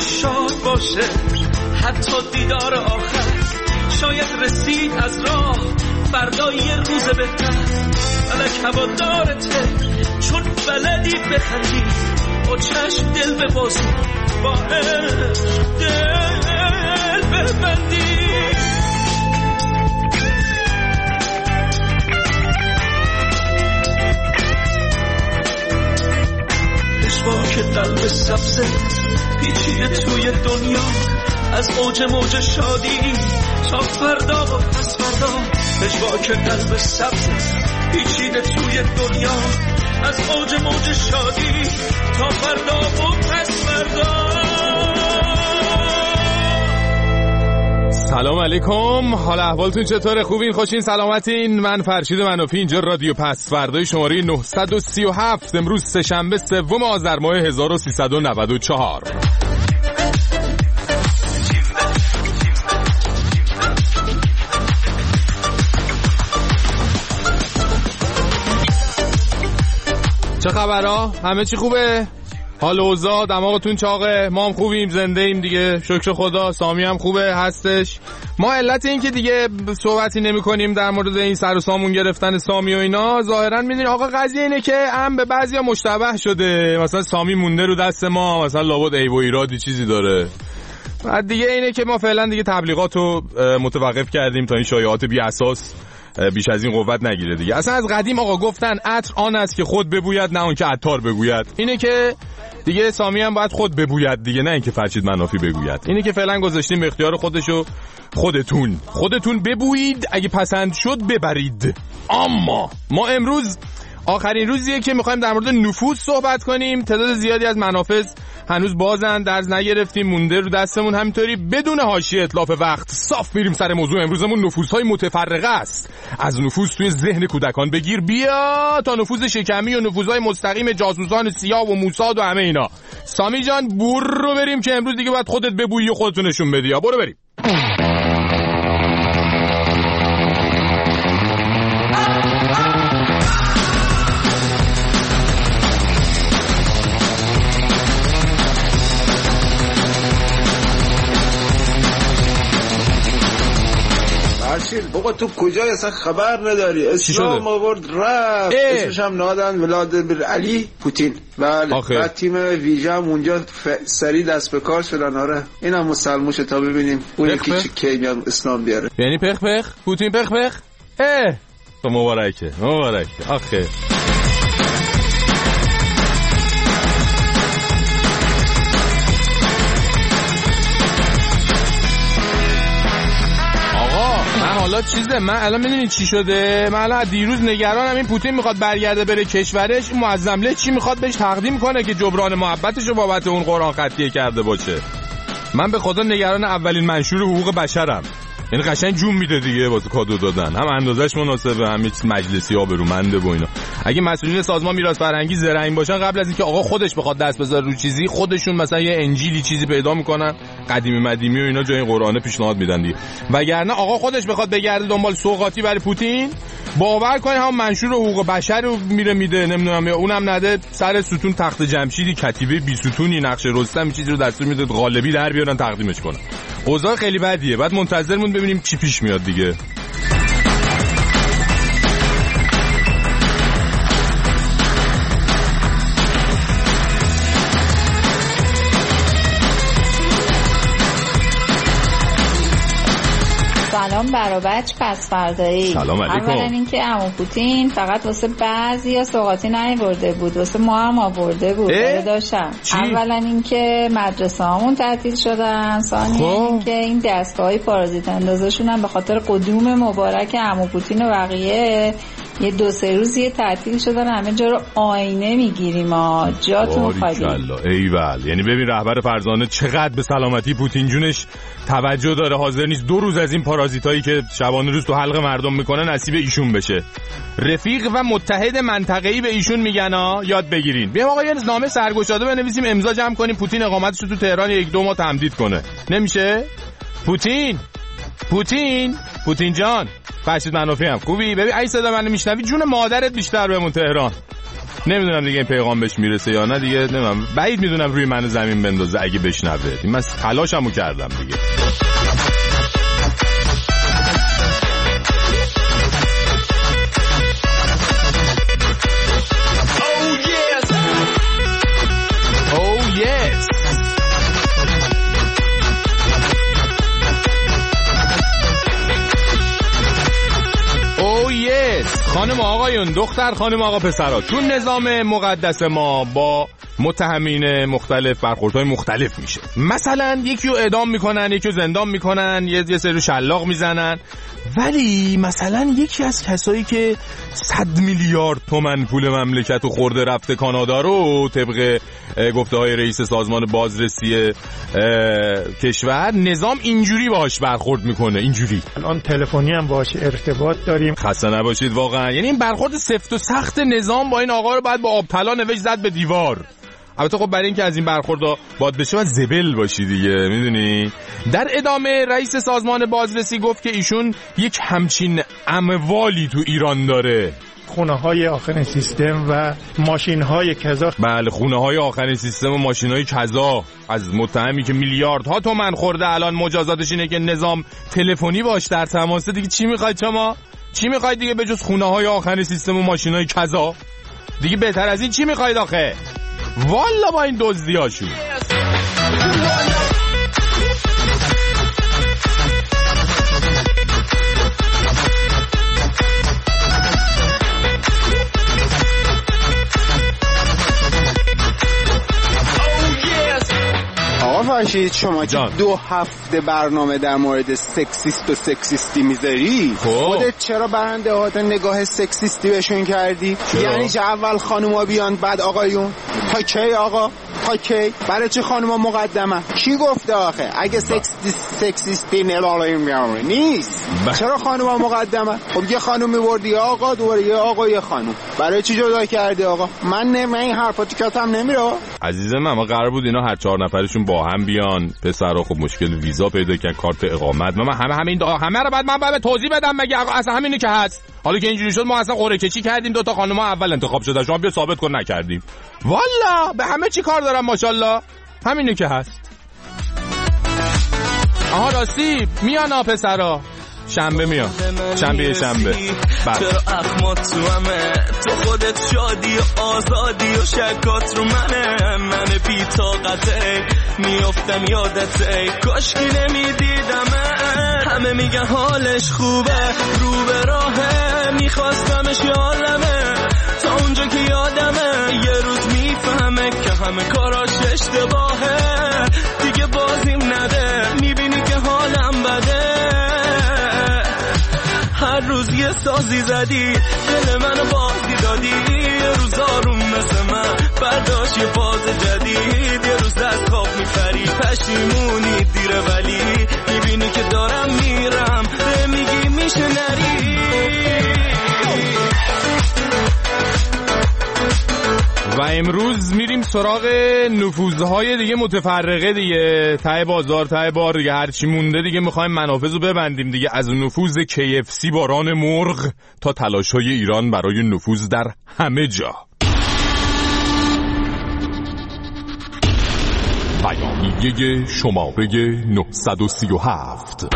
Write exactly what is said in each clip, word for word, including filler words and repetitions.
شاد باشه، حتی دیدار آخر شاید رسید از راه، فردا یه روز بهتر. فلک هوادارته چون بلدی بخندی، با چشم دل ببازی، با عشق دل ببندی. پشواک قلب سبزه پیچیده توی دنیا، از اوج موج شادی تا فردا و پس فردا. پشواک قلب سبزه پیچیده توی دنیا، از اوج موج شادی تا فردا و پس فردا. سلام علیکم، حال احوالتون چطوره؟ خوبین؟ خوشین؟ سلامتین؟ من فرشید منافی، اینجا رادیو پس فردای شماره نهصد و سی و هفت، امروز سه‌شنبه سوم آذر ماه هزار و سیصد و نود و چهار. چه خبرها؟ همه چی خوبه؟ حال اوضاع دماغتون چاقه؟ ما هم خوبیم، زنده ایم دیگه، شکر خدا. سامی هم خوبه، هستش. ما علت این که دیگه صحبتی نمی کنیم در مورد این سر و سامون گرفتن سامی و اینا، ظاهرا میدونی آقا قضیه اینه که هم به بعضیا مشتبه شده، مثلا سامی مونده رو دست ما، مثلا لابد عیب و ایرادی چیزی داره. بعد دیگه اینه که ما فعلا دیگه تبلیغاتو متوقف کردیم تا این شایعات بی اساس بیش از این قوت نگیره دیگه. اصلا از قدیم آقا گفتن عطر آن است که خود ببوید نه اون که عطار بگوید. اینه که دیگه سامی هم باید خود ببوید دیگه، نه اینکه فرشید منافی بگوید. اینه که فعلا گذاشتیم به اختیار خودشو. خودتون خودتون ببویید، اگه پسند شد ببرید. اما ما امروز آخرین روزیه که میخوایم در مورد نفوذ صحبت کنیم. تعداد زیادی از منافذ هنوز بازن، درز نگرفتیم، مونده رو دستمون. همینطوری بدون حاشیه اتلاف وقت صاف میریم سر موضوع امروزمون. نفوذهای متفرقه است. از نفوذ توی ذهن کودکان بگیر بیا تا نفوذ شکمی و نفوذهای مستقیم جاسوسان سیاه و موساد و همه اینا. سامی جان برو بریم که امروز دیگه باید خودت ببویی و خودتون نشون بدی. برو بریم. بابا تو کجای اصلا خبر نداری؟ اسلام آورد رفت، اسمش هم نادن ولادیمیر علی پوتین. بله. بعد تیم ویژه هم اونجا ف... سری دست به کار شدن. آره اینم مسلموشه تا ببینیم اون یکی چی کی میاد اسلام بیاره. یعنی پخ پخ پوتین پخ پخ. اه تو مبارکه مبارکه. آخه حالا چیزه، من الان میدونی چی شده؟ من الان دیروز نگرانم این پوتین میخواد برگرده بره کشورش، این معظمله چی میخواد بهش تقدیم کنه که جبران محبتشو بابت اون قرآن خطیه کرده باشه. من به خدا نگران اولین منشور حقوق بشرم. یعنی قشنگ جون میده دیگه واسه کادو دادن، هم اندازش مناسبه، هم مجلسی آبرومنده و اینا. اگه مسئولین سازمان میراث فرهنگی زرنگ باشن قبل از اینکه آقا خودش بخواد دست بذاره رو چیزی، خودشون مثلا یه انجیلی چیزی پیدا میکنن قدیمی مدیمی و اینا جای قرآن پیشنهاد میدن دیگه. وگرنه آقا خودش بخواد بگرده دنبال سوغاتی برای پوتین، باور کنید هم منشور حقوق بشر رو میره میده، نمیدونم اونم نده سر ستون تخت جمشیدی کتیبه بی ستونی نقش رستم چیزی رو دستور میده غالبی در بیارن تقدیمش کنن. اوضاع خیلی بدیه. بعد منتظرمون ببینیم چی پیش میاد دیگه. سلام برا بچ پس فردایی. سلام علیکم. اولا اینکه عمو پوتین فقط واسه بعضیا سوغاتی نیاورده بود، واسه ما هم آورده بود. داشتم. اولا اینکه مدرسه هامون تعطیل شدن، ثانیا اینکه این دستگاه‌های پارازیت اندازشون هم به خاطر قدوم مبارک عمو پوتین و بقیه یه دو سه روز یه تعطیل شدن، همه جا رو آینه میگیریم ها، جاتون خالی. ایول. یعنی ببین رهبر فرزانه چقدر به سلامتی پوتین جونش توجه داره، حاضر نیست دو روز از این پارازیتایی که شبانه روز تو حلق مردم میکنه نصیب ایشون بشه. رفیق و متحد منطقه‌ای به ایشون میگن ها، یاد بگیرین. بیام آقا یه نامه سرگشاده بنویسیم امضا جمع کنیم پوتین اقامتش رو تو تهران یک دو ماه تمدید کنه. نمیشه؟ پوتین پوتین پوتین جان، فرشید منافی هم خوبی؟ ببین ای صدا منو میشنوی جون مادرت بیشتر بمون تهران. نمیدونم دیگه این پیغام بهش میرسه یا نه دیگه، نمیدونم، بعید میدونم روی من زمین بندازه اگه بشنوه. من تلاشمو کردم دیگه. خانم آقایون، دختر خانم آقا پسرها، تو نظام مقدس ما با متهمین مختلف برخوردهای مختلف میشه. مثلا یکی رو اعدام میکنن، یکی رو زندان میکنن، یه یه سری شلاق میزنن. ولی مثلا یکی از کسایی که صد میلیارد تومن پول مملکت و خورده رفته کانادا رو طبق گفته های رئیس سازمان بازرسی کشور، نظام اینجوری باهاش برخورد میکنه، اینجوری. الان تلفنی هم باهاش ارتباط داریم. خسته نباشید واقعا. یعنی این برخورد سفت و سخت نظام با این آقا رو بعد با آب طلا نوشت زد به دیوار. البته خب برای اینکه از این برخوردا باد بشه باید زبل باشی دیگه، میدونی. در ادامه رئیس سازمان بازرسی گفت که ایشون یک همچین اموالی تو ایران داره. خونه های آخرین سیستم و ماشین های کذا. بله، خونه های آخرین سیستم و ماشین های کذا از متهمی که میلیاردها تومن خورده. الان مجازاتش اینه که نظام تلفنی باش در تماسه. دیگه چی میخواید شما؟ چی میخواید دیگه به جز خونه های آخرین سیستم و ماشین های کذا؟ دیگه بهتر از این چی میخواید آخه؟ والا با این دزدیاشون. آقا فرشید، شما که دو هفته برنامه در مورد سکسیست و سکسیستی میذاری، خودت چرا برنده هات نگاه سکسیستی بهشون کردی؟ چرا؟ یعنی چه اول خانوما بیان بعد آقایون؟ تا کی آقا؟ تا کی؟ برای چه خانوما مقدمه؟ کی گفته آخه؟ اگه سکسیستی نبالاییم بیامونه نیست، چرا خانوما مقدمه؟ خب یه خانوم میبردی آقا، دوباره یه آقا یه خانوم، برای چی جدا کردی آقا؟ من نه، من این حرفا تو کتم نمیره عزیزم. ما قرار بود اینا هر چهار نفرشون با هم بیان. پسرا خب مشکل ویزا پیدا کردن، کارت اقامت. من همه همین همه رو بعد من باید توضیح بدم مگه؟ اصلا همینه که هست. حالا که اینجوری شد ما اصلا قرعه کشی کردیم، دو تا خانوما اول انتخاب شده، شما بیا ثابت کن نکردیم. والا به همه چی کار دارم ماشاءالله. همینه که هست. آها راستی میان پسرا، شنبه میان، شنبه شنبه. چرا اخمات تو همه، تو خودت شادی و آزادی و شکات رو منه. من بی طاقته میافتم یادته، کاشکی نمیدیدمه. همه میگن حالش خوبه، رو به راهه، میخواستمش یالمه. تا اونجا که یادمه یه روز میفهمه که همه کاراش اشتباهه. دیگه بازیم نده، میبینی که حالم بده. هر روز یه سازی زدی، دل منو بازی دادی. یه روز آروم مثل من برداشت یه فاز جدید. یه روز دست خواب میفری، پشیمونی دیره، ولی میبینی که دارم میرم، به میگی میشه نری. و امروز میریم سراغ نفوذهای دیگه متفرقه دیگه، ته بازار ته بار دیگه، هرچی مونده دیگه میخوایم منافذو ببندیم دیگه. از نفوذ کی اف سی باران مرغ تا تلاش‌های ایران برای نفوذ در همه جا. بیانیه شماره نهصد و سی و هفت.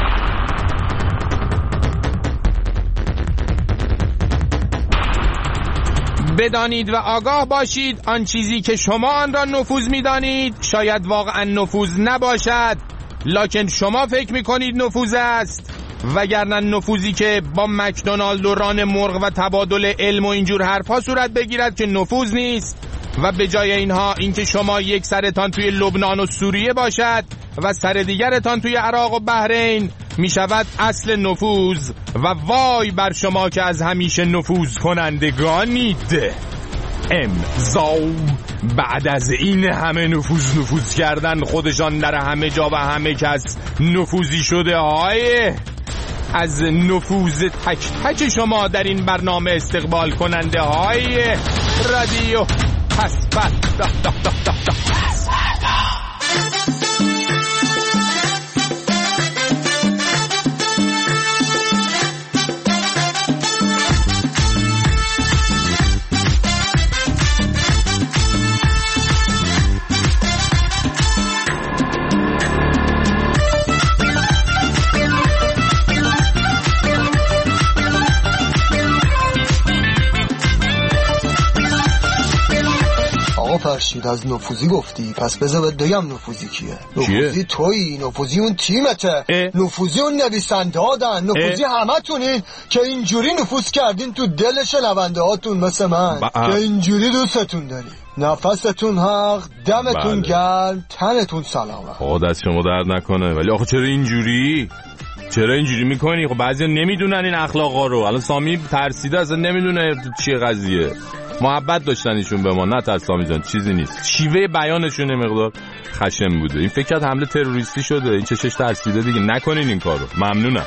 بدانید و آگاه باشید آن چیزی که شما آن را نفوذ می‌دانید شاید واقعا نفوذ نباشد، لکن شما فکر می‌کنید نفوذ است. وگرنه نفوذی که با مکدونالد و ران مرغ و تبادل علم و اینجور حرفا صورت بگیرد که نفوذ نیست. و به جای اینها اینکه شما یک سرتان توی لبنان و سوریه باشد و سر دیگرتان توی عراق و بحرین می شود اصل نفوذ. و وای بر شما که از همیشه نفوذ کنندگانید. امضا بعد از این همه نفوذ نفوذ کردن خودشان در همه جا و همه کس نفوذی شده های از نفوذ تک تک شما در این برنامه استقبال کننده های رادیو پسپل. آقا فرشید از نفوذی گفتی، پس بذار بگم نفوذی کیه. نفوذی تویی، نفوذی اون تیمته، نفوذی اون نویسنده ها دن، نفوذی همه تونین که اینجوری نفوذ کردین تو دل شنونده هاتون مثل من با... که اینجوری دوستتون داری. نفستون حق، دمتون گرم، تنتون سلامت. آقا دست شما درد نکنه. ولی آخه چرا اینجوری؟ چرا اینجوری میکنی؟ خب بعضیا نمیدونن این اخلاقا رو. الان سامی ترسیده اصلا نمیدونه چیه قضیه. محبت داشتن ایشون به ما. نه ترس سامی جان، چیزی نیست. شیوه بیانشون مقدار خشن بوده. این فکر کرد حمله تروریستی شده. این چشش ترسیده دیگه. نکنین این کارو. ممنونم.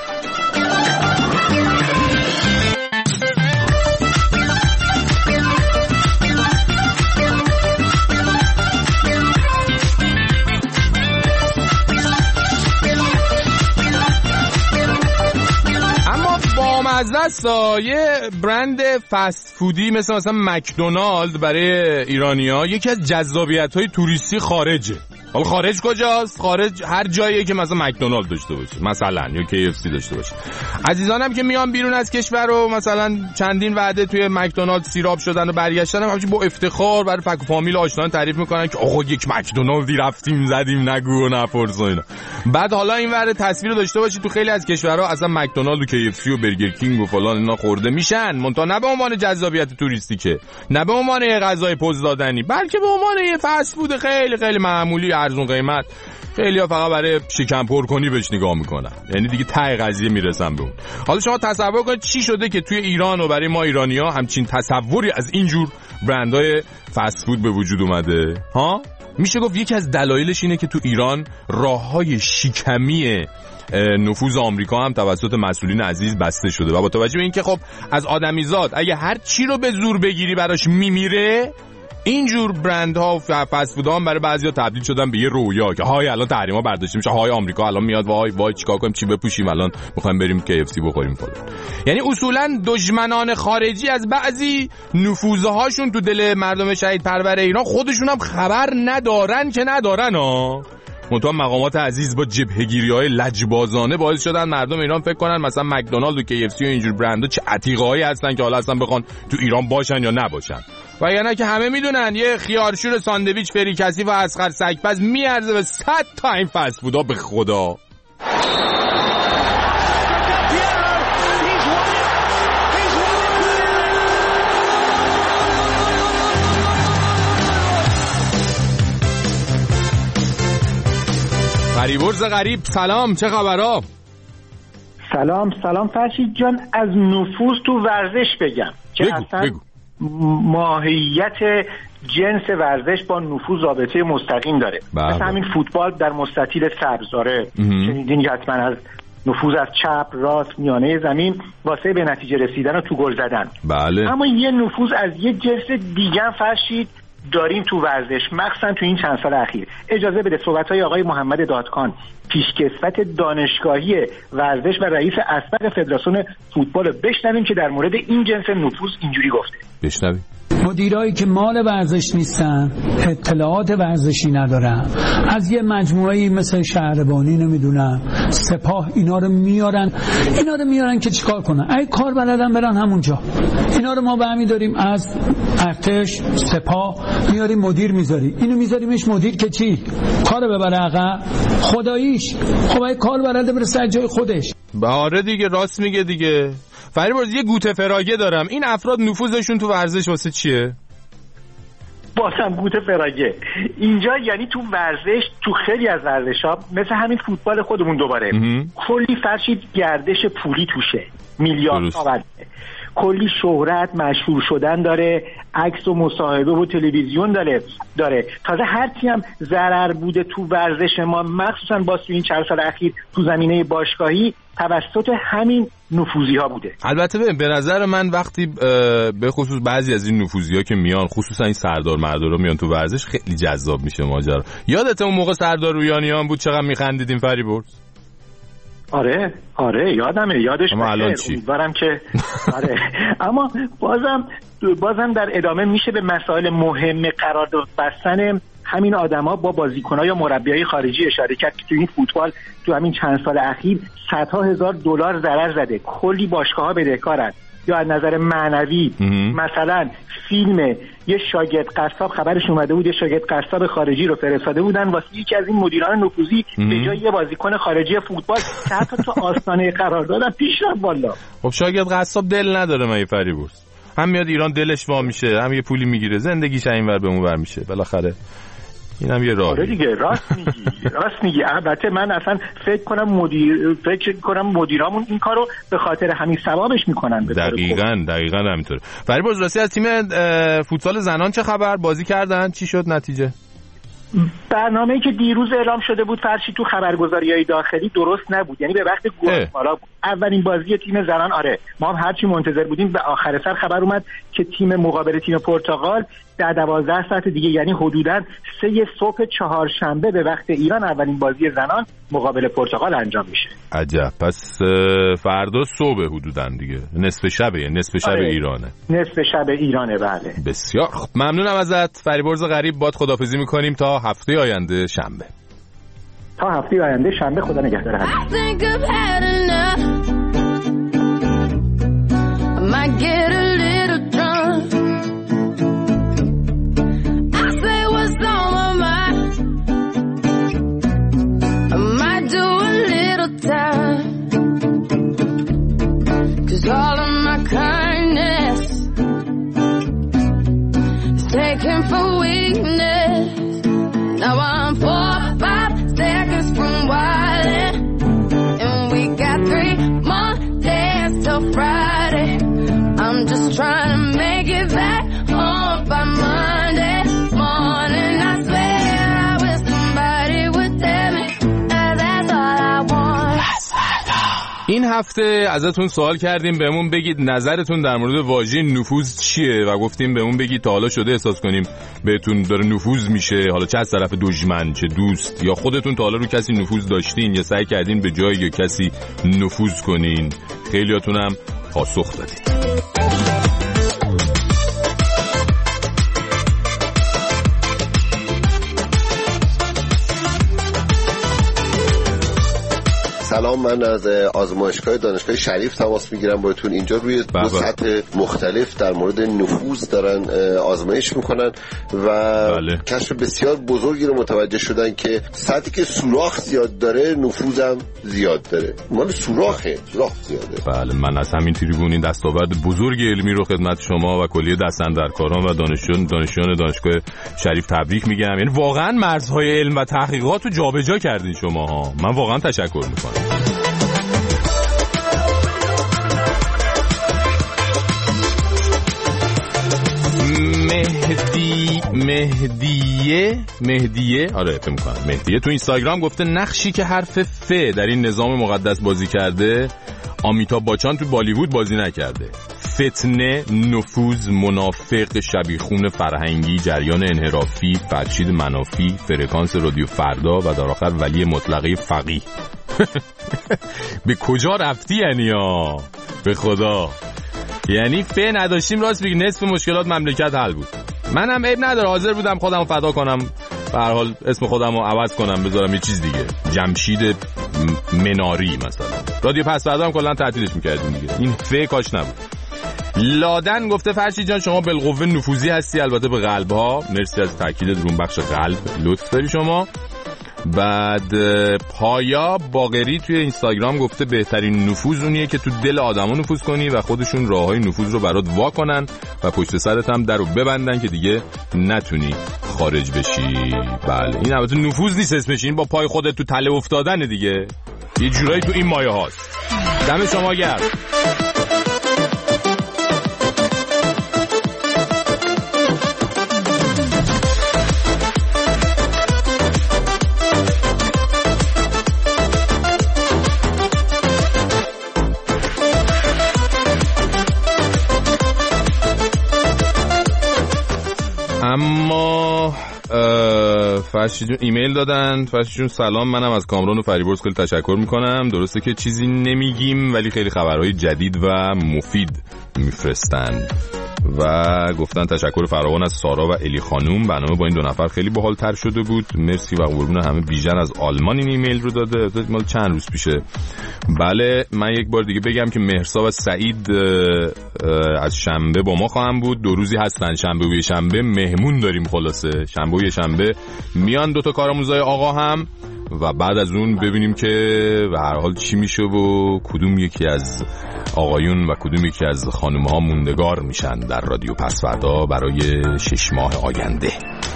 از دستا یه برند فست فودی مثل مثلا مکدونالد برای ایرانی‌ها یکی از جذابیت‌های توریستی خارجه. حالا خارج کجاست؟ خارج هر جاییه که مثلا مکدونالد داشته باشه، مثلا یا کی اف سی داشته باشه. عزیزانم که میان بیرون از کشور و مثلا چندین وعده توی مکدونالد سیراب شدن و برگشتن، همچین با افتخار برای فک و فامیل آشنایان تعریف میکنن که آقا یک مکدونالدی رفتیم زدیم، نگو و نپرس و اینا. بعد حالا این وعده تصویر رو داشته باشید تو خیلی از کشورها اصلا مکدونالد و کی اف سی و برگر کینگ و فلان اینا خورده میشن، منتها نه به عنوان جذابیت توریستیکه، نه به عنوان یه غذای پوز دادنی، بلکه به عنوان یه فست فود خیلی خیلی معمولی ارزون قیمت. خیلی‌ها فقط برای شکم پر کنی بهش نگاه میکنن، یعنی دیگه ته قضیه میرسن به اون. حالا شما تصور کنید چی شده که توی ایران و برای ما ایرانی‌ها همچین تصوری از اینجور برندهای فست فود به وجود اومده ها؟ میشه گفت یکی از دلایلش اینه که تو ایران راههای شکمی نفوذ آمریکا هم توسط مسئولین عزیز بسته شده و با توجه به اینکه خب از آدمیزاد اگه هر چی رو به زور بگیری براش میمیره، اینجور برندها و فست فودها هم برای بعضیا تبدیل شدن به یه رویا که های الان تحریما برداشته میشه، های آمریکا الان میاد وای وای چیکار کنیم، چی بپوشیم، الان میخوایم بریم کی اف سی بخوریم فلان. یعنی اصولا دشمنان خارجی از بعضی نفوذهاشون تو دل مردم شهید پرور ایران خودشون هم خبر ندارن که ندارن ها. منتها مقامات عزیز با جبهه‌گیری‌های لجبازانه باعث شدن مردم ایران فکر کنن مثلا مکدونالد و کی اف سی و اینجور برندها چه عتیقه‌هایی هستن که حالا اصلا بخوان تو ایران باشن یا نباشن. و یعنی که همه میدونن یه خیارشور ساندویچ فریکسی و اسخر سگ‌پز میارزه به صد تا این فست فودها به خدا. غریبرز غریب سلام، چه خبرها؟ سلام سلام فرشید جان. از نفوذ تو ورزش بگم که بگو، اصلا بگو. ماهیت جنس ورزش با نفوذ رابطه مستقیم داره. مثل همین فوتبال در مستطیل سبز داره، شنیدین حتما از نفوذ از چپ راست میانه زمین واسه به نتیجه رسیدن و تو گل زدن. بله. اما یه نفوذ از یه جنس دیگه فرشید داریم تو ورزش، مخصوصا تو این چند سال اخیر. اجازه بده صحبت‌های آقای محمد دادخان، پیشکسوت دانشگاهی ورزش و رئیس اسبق فدراسیون فوتبال رو بشنویم که در مورد این جنس نفوذ اینجوری گفته. بشنویم. مدیرایی که مال ورزش نیستن، اطلاعات ورزشی ندارن، از یه مجموعه‌ای مثل شهربانی نمیدونم سپاه اینا رو میارن اینا رو میارن که چیکار کنن؟ ای کار بلدن برن همونجا. اینا رو ما برمی داریم از ارتش سپاه میاریم مدیر میذاری، اینو میذاریمش مدیر که چی؟ کارو ببره عقب خداییش. خب ای کار بلده بره سر جای خودش. آره دیگه، راست میگه دیگه. فریبرز یه گوته فراگه دارم، این افراد نفوذشون تو ورزش واسه چیه؟ بازم گوته فراگه اینجا، یعنی تو ورزش، تو خیلی از ورزش‌ها مثل همین فوتبال خودمون دوباره کلی فرشید گردش پولی توشه، میلیاردها بده، کلی شهرت، مشهور شدن داره، عکس و مصاحبه و تلویزیون داره داره تازه هرچی هم ضرر بوده تو ورزش ما، مخصوصا با تو این چند سال اخیر تو زمینه باشگاهی توسط همین نفوذی ها بوده. البته به به نظر من وقتی به خصوص بعضی از این نفوذی ها که میان، خصوصا این سردار مردارا میان تو ورزش، خیلی جذاب میشه ماجرا. یادت اون موقع سردار رویانیان بود چقدر میخندیدیم فریبرز؟ آره آره یادمه، یادش بخیر، امیدوارم که آره. اما بازم بازم در ادامه میشه به مسائل مهم قرارداد بستن همین آدما با بازیکن‌ها یا مربیای خارجی اشاره کرد که تو این فوتبال تو همین چند سال اخیر صدها هزار دلار ضرر زده، کلی باشگاه‌ها بدهکارن. یا از نظر معنوی مثلا فیلم یه شاگرد قصاب خبرش اومده بود، یه شاگرد قصاب خارجی رو فرستاده بودن واسه یکی از این مدیران نفوذی به جای یه بازیکن خارجی فوتبال که حتی تو آستانه قرار دادن پیش رفت والا. خب شاگرد قصاب دل نداره مگه فریبرز؟ هم میاد ایران دلش وا میشه، هم یه پولی میگیره، زندگیش اینور به اونور میشه بالاخره. اینم یه راهی. آره دیگه راست میگی. راست میگی. البته من اصلا فکر کنم مدیر فکر کنم مدیرامون این کارو به خاطر همین ثوابش میکنن. دقیقاً دقیقاً همینطوره. فریبرز راستی از تیم فوتسال زنان چه خبر؟ بازی کردن؟ چی شد نتیجه؟ برنامه‌ای که دیروز اعلام شده بود فرشی تو خبرگزاری‌های داخلی درست نبود، یعنی به وقت گواتمالا بود. اولین بازی تیم زنان. آره ما هم هرچی منتظر بودیم به آخر سر خبر اومد که تیم مقابل تیم پرتغال در دوازده ساعت دیگه یعنی حدوداً سه صبح چهارشنبه به وقت ایران اولین بازی زنان مقابل پرتغال انجام میشه. عجب. پس فردا صبح حدوداً دیگه نصف شبه، نصف شب آره. ایرانه. نصف شب ایرانه بله. بسیار خب ممنونم ازت فریبرز غریب. باد خداحافظی می‌کنیم تا هفته آینده شنبه. تا هفته آینده شنبه خدا نگهدار همه. All of my kindness is taken for weakness. Now I'm four, five seconds from wildin', and we got three more days till Friday. I'm just trying to make it back home by Monday morning. I swear I wish somebody would tell me that that's all I want. این هفته ازتون سوال کردیم بهمون بگید نظرتون در مورد واژه نفوذ چیه و گفتیم بهمون بگید تا حالا شده احساس کنیم بهتون داره نفوذ میشه، حالا چه از طرف دشمن چه دوست، یا خودتون تا حالا رو کسی نفوذ داشتین یا سعی کردین به جای یا کسی نفوذ کنین. خیلیاتون هم پاسخ دادید. سلام، من از آزمایشگاه دانشگاه شریف تماس میگیرم باتون. اینجا روی دو سطح مختلف در مورد نفوذ دارن آزمایش میکنن و بله. کشف بسیار بزرگی رو متوجه شدن که سطحی که سوراخ زیاد داره نفوذم زیاد داره. مال سوراخه، سوراخ زیاده. بله، من از همین تریبون این دستاورد بزرگ علمی رو خدمت شما و کلیه دستاندرکاران و دانشجویان دانشجویان دانشگاه شریف تبریک میگم. یعنی واقعا مرزهای علم و تحقیقات رو جابجا کردین شماها. من واقعا تشکر میکنم. مهدی مهدیه مهدیه آره فکر می‌کنم مهدیه تو اینستاگرام گفته نقشی که حرف ف در این نظام مقدس بازی کرده آمیتاب باچان تو بالیوود بازی نکرده. فتنه، نفوذ، منافق، شبیخون فرهنگی، جریان انحرافی، فرشید منافی، فرکانس رادیو فردا و در آخر ولی مطلقه فقیه. به کجا رفتی یعنی ها؟ به خدا. یعنی ف نداشتیم راست بگی نصف مشکلات مملکت حل بود. منم عیب نداره، حاضر بودم خودمو فدا کنم، به هر حال اسم خودمو عوض کنم بذارم یه چیز دیگه، جمشید مناری مثلا. رادیو پس فردا هم کلا تعطیلش می‌کردیم دیگه. این ف کاش نبود. لادن گفته فرشید جان شما بالقوه نفوذی هستی، البته به قلب‌ها. مرسی از تاکیدت رو بخش قلب، لطف داری شما. بعد پایا باقری توی اینستاگرام گفته بهترین نفوذ اونیه که تو دل آدما نفوذ کنی و خودشون راههای نفوذ رو برات وا کنن و پشت سرت هم درو ببندن که دیگه نتونی خارج بشی. بله این البته نفوذ نیست اسمش، این با پای خودت تو تله افتادن دیگه، یه جورایی تو این مایه هاست. دم شما گرم. اما فرشی جون ایمیل دادن. فرشی جون سلام، منم از کامران و فریبرز خیلی تشکر میکنم. درسته که چیزی نمیگیم ولی خیلی خبرهای جدید و مفید میفرستن. و گفتن تشکر فراوان از سارا و الی خانوم، برنامه با این دو نفر خیلی باحال‌تر شده بود، مرسی و قربون همه. بیژن از آلمان این ایمیل رو داده، مال چند روز پیشه. بله من یک بار دیگه بگم که مهرسا و سعید از شنبه با ما خواهم بود، دو روزی هستن، شنبه و شنبه مهمون داریم، خلاصه شنبه و شنبه میان دوتا کارآموزای آقا هم و بعد از اون ببینیم که به هر حال چی میشه و کدوم یکی از آقایون و کدوم یکی از خانم‌ها موندگار میشن در رادیو پسوردا برای شش ماه آینده.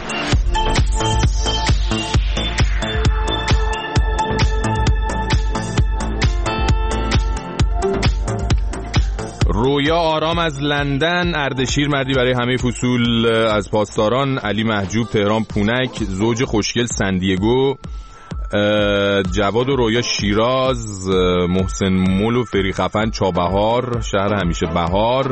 رویا آرام از لندن، اردشیر مردی برای همه فصول از پاسداران، علی محجوب تهران پونک، زوج خوشگل سندیگو، جواد و رویا شیراز، محسن مول و فری خفن چابهار شهر همیشه بهار،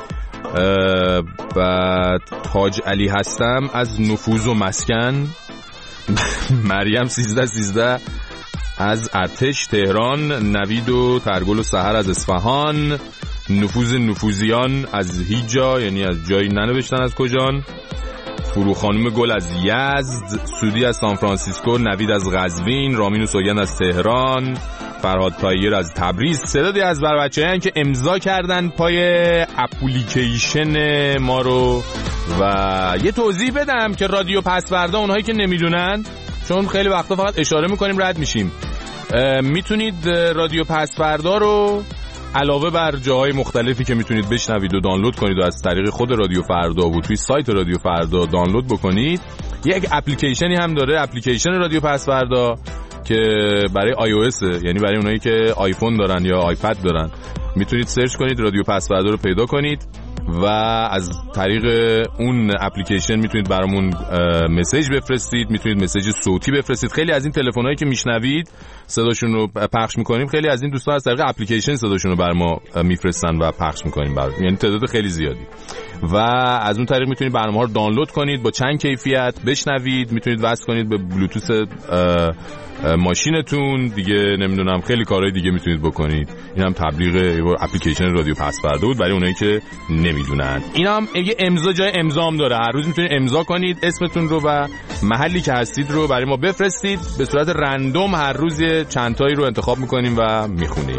بعد تاج علی هستم از نفوذ و مسکن، مریم سیزده سیزده از ارتش تهران، نوید و ترگل و سحر از اصفهان، نفوذ نفوذیان از هیجا یعنی از جایی ننوشتن از کجان، فرو خانم گل از یزد، سودی از سان فرانسیسکو، نوید از قزوین، رامین و سوگند از تهران، فرهاد تایر از تبریز. تعدادی از بر بچه‌هایی که امضا کردن پای اپلیکیشن ما رو. و یه توضیح بدم که رادیو پسوردا، اونهایی که نمیدونن، چون خیلی وقتا فقط اشاره میکنیم رد میشیم، میتونید رادیو پسوردا رو علاوه بر جاهای مختلفی که میتونید بشنوید و دانلود کنید و از طریق خود رادیو فردا و توی سایت رادیو فردا دانلود بکنید، یک اپلیکیشنی هم داره، اپلیکیشن رادیو پسوردا که برای آی او اس، یعنی برای اونایی که آیفون دارن یا آیپد دارن، میتونید سرچ کنید رادیو پسوردا رو پیدا کنید و از طریق اون اپلیکیشن میتونید برامون مسیج بفرستید، میتونید مسیج صوتی بفرستید. خیلی از این تلفن‌هایی که میشنوید صداشون رو پخش میکنیم، خیلی از این دوستان از طریق اپلیکیشن صداشون رو بر ما میفرستن و پخش میکنیم بر، یعنی تعداد خیلی زیادی. و از اون طریق میتونید برنامه‌ها رو دانلود کنید با چند کیفیت بشنوید، میتونید وصل کنید به بلوتوث ماشینتون دیگه، نمیدونم خیلی کارهای دیگه میتونید بکنید. اینم تبلیغ اپلیکیشن رادیو پسوردا بود برای اونایی که نمیدونن. اینم یه امضا جای امضام داره، هر روز میتونید امضا کنید، اسمتون رو و محلی که هستید رو برای ما بفرستید، به صورت رندوم هر روز چند تایی رو انتخاب میکنیم و میخونیم.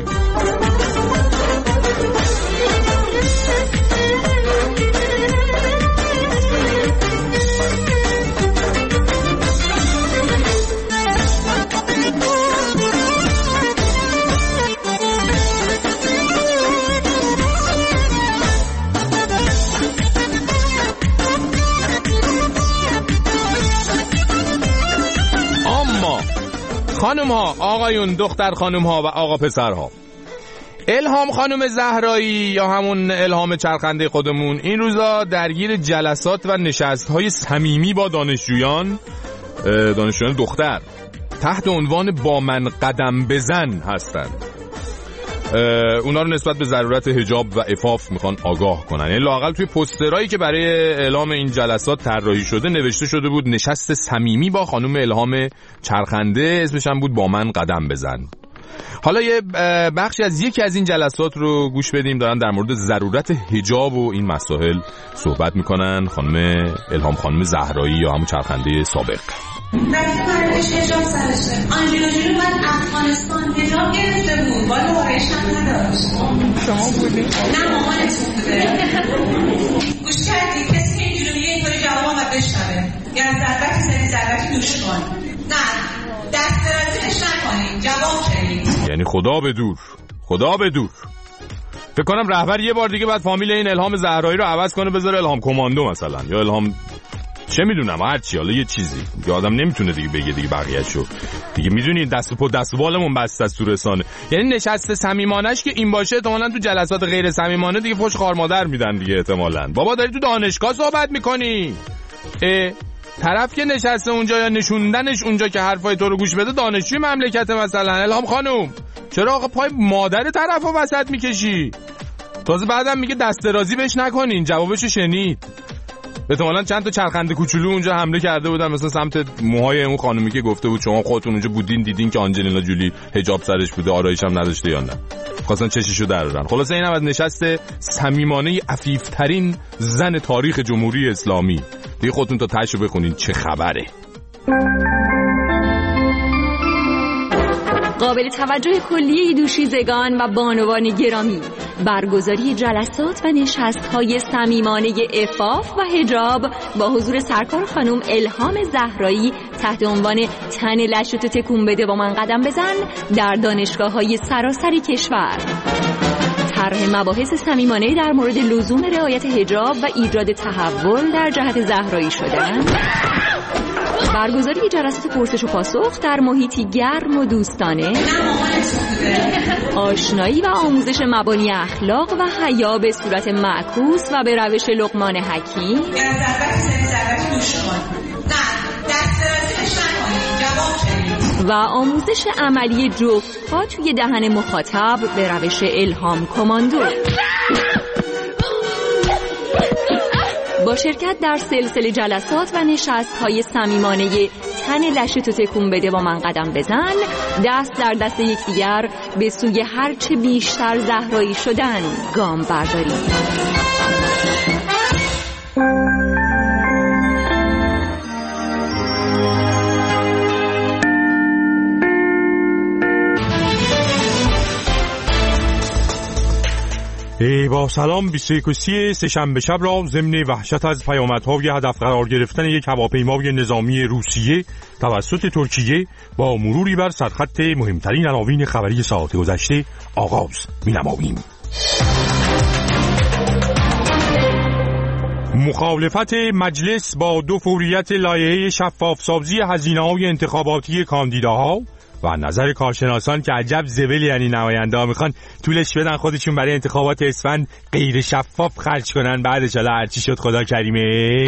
خانم ها، آقایون، دختر خانم ها و آقا پسر ها، الهام خانم زهرایی یا همون الهام چرخنده خودمون این روزا درگیر جلسات و نشست های صمیمی با دانشجویان دانشجویان دختر تحت عنوان با من قدم بزن هستند. اونا رو نسبت به ضرورت حجاب و عفاف میخوان آگاه کنن. یعنی لااقل توی پوسترایی که برای اعلام این جلسات طراحی شده نوشته شده بود نشست صمیمی با خانم الهام چرخنده، اسمش هم بود با من قدم بزن. حالا یه بخشی از یکی از این جلسات رو گوش بدیم، دارن در مورد ضرورت حجاب و این مسائل صحبت میکنن. خانم الهام خانم زهرایی یا همون چرخنده سابق. وقتی مرگش حجاب سرشه، آنجینا جلو من افغانستان حجاب گرفته بود، بالا بارش هم نداشت. شما بودی؟ نه مامانتون بوده. گوش کردی کسی که اینجوری اینطوری جواب آمد بشنوه، یا ضربتی زدی ضربتی دوش کن. نه دست درازیش نکنید، جواب کنید. یعنی خدا به دور، خدا به دور. فکر کنم رهبر یه بار دیگه بعد فامیل این الهام زهرایی رو عوض کنه، بذاره الهام کماندو مثلا، یا الهام چه میدونم هر چی، حالا یه چیزی که آدم نمیتونه دیگه بگه دیگه بقیه‌شو دیگه. میدونید دست و پا دست و بالمون بسته است تو رسانه. یعنی نشست صمیمانه‌اش که این باشه، احتمالاً تو جلسات غیر صمیمانه دیگه فوش خار مادر میدن دیگه احتمالاً. بابا داری تو دانشگاه صحبت میکنی، اه طرف که نشسته اونجا یا نشوندنش اونجا که حرفای تو رو گوش بده دانشجوی مملکت مثلا. الهام خانم چرا آقا پای مادر طرفو وسط میکشی؟ تازه بعدم میگه دست درازی بهش نکنین. جوابشو شنید. احتمالاً چند تا چرخنده کوچولو اونجا حمله کرده بودن مثلا سمت موهای اون خانومی که گفته بود شما خودتون اونجا بودین دیدین که آنجلینا جولی حجاب سرش بوده، آرایش هم نداشته یا نه. خواستن چششو درارن. خلاصه اینم از نشست صمیمانه عفیف‌ترین زن تاریخ جمهوری اسلامی. دیگه خودتون تا تاشو بخونین چه خبره. قابل توجه کلیه دوشیزگان و بانوان گرامی، برگزاری جلسات و نشست‌های صمیمانه عفاف و حجاب با حضور سرکار خانم الهام زهرایی تحت عنوان تن لشتو تکون بده و من قدم بزن در دانشگاه‌های سراسر کشور. طرح مباحث صمیمانه در مورد لزوم رعایت حجاب و ایجاد تحول در جهت زهرایی شدن. برگزاری جلسات پرسش و پاسخ در محیطی گرم و دوستانه. آشنایی و آموزش مبانی اخلاق و حیا به صورت معکوس و به روش لقمان حکیم. و آموزش عملی جفت‌ها توی دهن مخاطب به روش الهام کماندو. با شرکت در سلسله جلسات و نشست‌های صمیمانه تن لشتو تکون بده و من قدم بزن، دست در دست یکدیگر به سوی هرچه بیشتر زهرایی شدن گام برداریم. ای با سلام بیست و یک سه شنبه شب را ضمن وحشت از پیامدهای هدف قرار گرفتن یک هواپیمای نظامی روسیه توسط ترکیه با مروری بر سرخط مهمترین عناوین خبری ساعت گذشته آغاز می‌نماییم. مخالفت مجلس با دو فوریت لایحه شفاف‌سازی هزینه‌های انتخاباتی کاندیداها و نظر کارشناسان که عجب زبل یعنی نماینده ها میخوان طولش بدن خودشون برای انتخابات اسفند غیر شفاف خرج کنن، بعدش حالا هرچی شد خدا کریمه.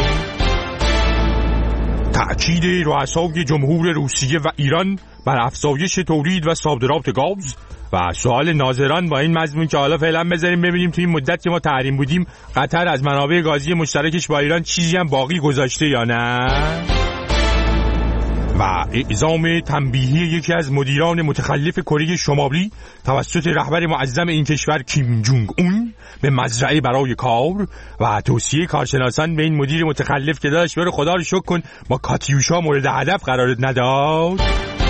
تأکید رؤسای جمهور روسیه و ایران بر افزایش تولید و صادرات گاز و سوال ناظران با این مضمون که حالا فعلا بذاریم ببینیم توی این مدت که ما تحریم بودیم قطر از منابع گازی مشترکش با ایران چیزی هم باقی گذاشته یا نه. و اعزام تنبیهی یکی از مدیران متخلف کره شمالی توسط رهبر معظم این کشور کیم جونگ اون به مزرعه برای کار و توصیه کارشناسان به این مدیر متخلف که داشت برو خدا رو شکر کن با کاتیوشا مورد هدف قرارت نداد.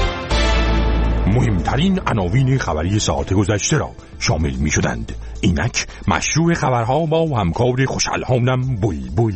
مهمترین عناوین خبری ساعت گذشته را شامل می شدند. اینک مشروع خبرها با همکار خوشالهانم بلبل.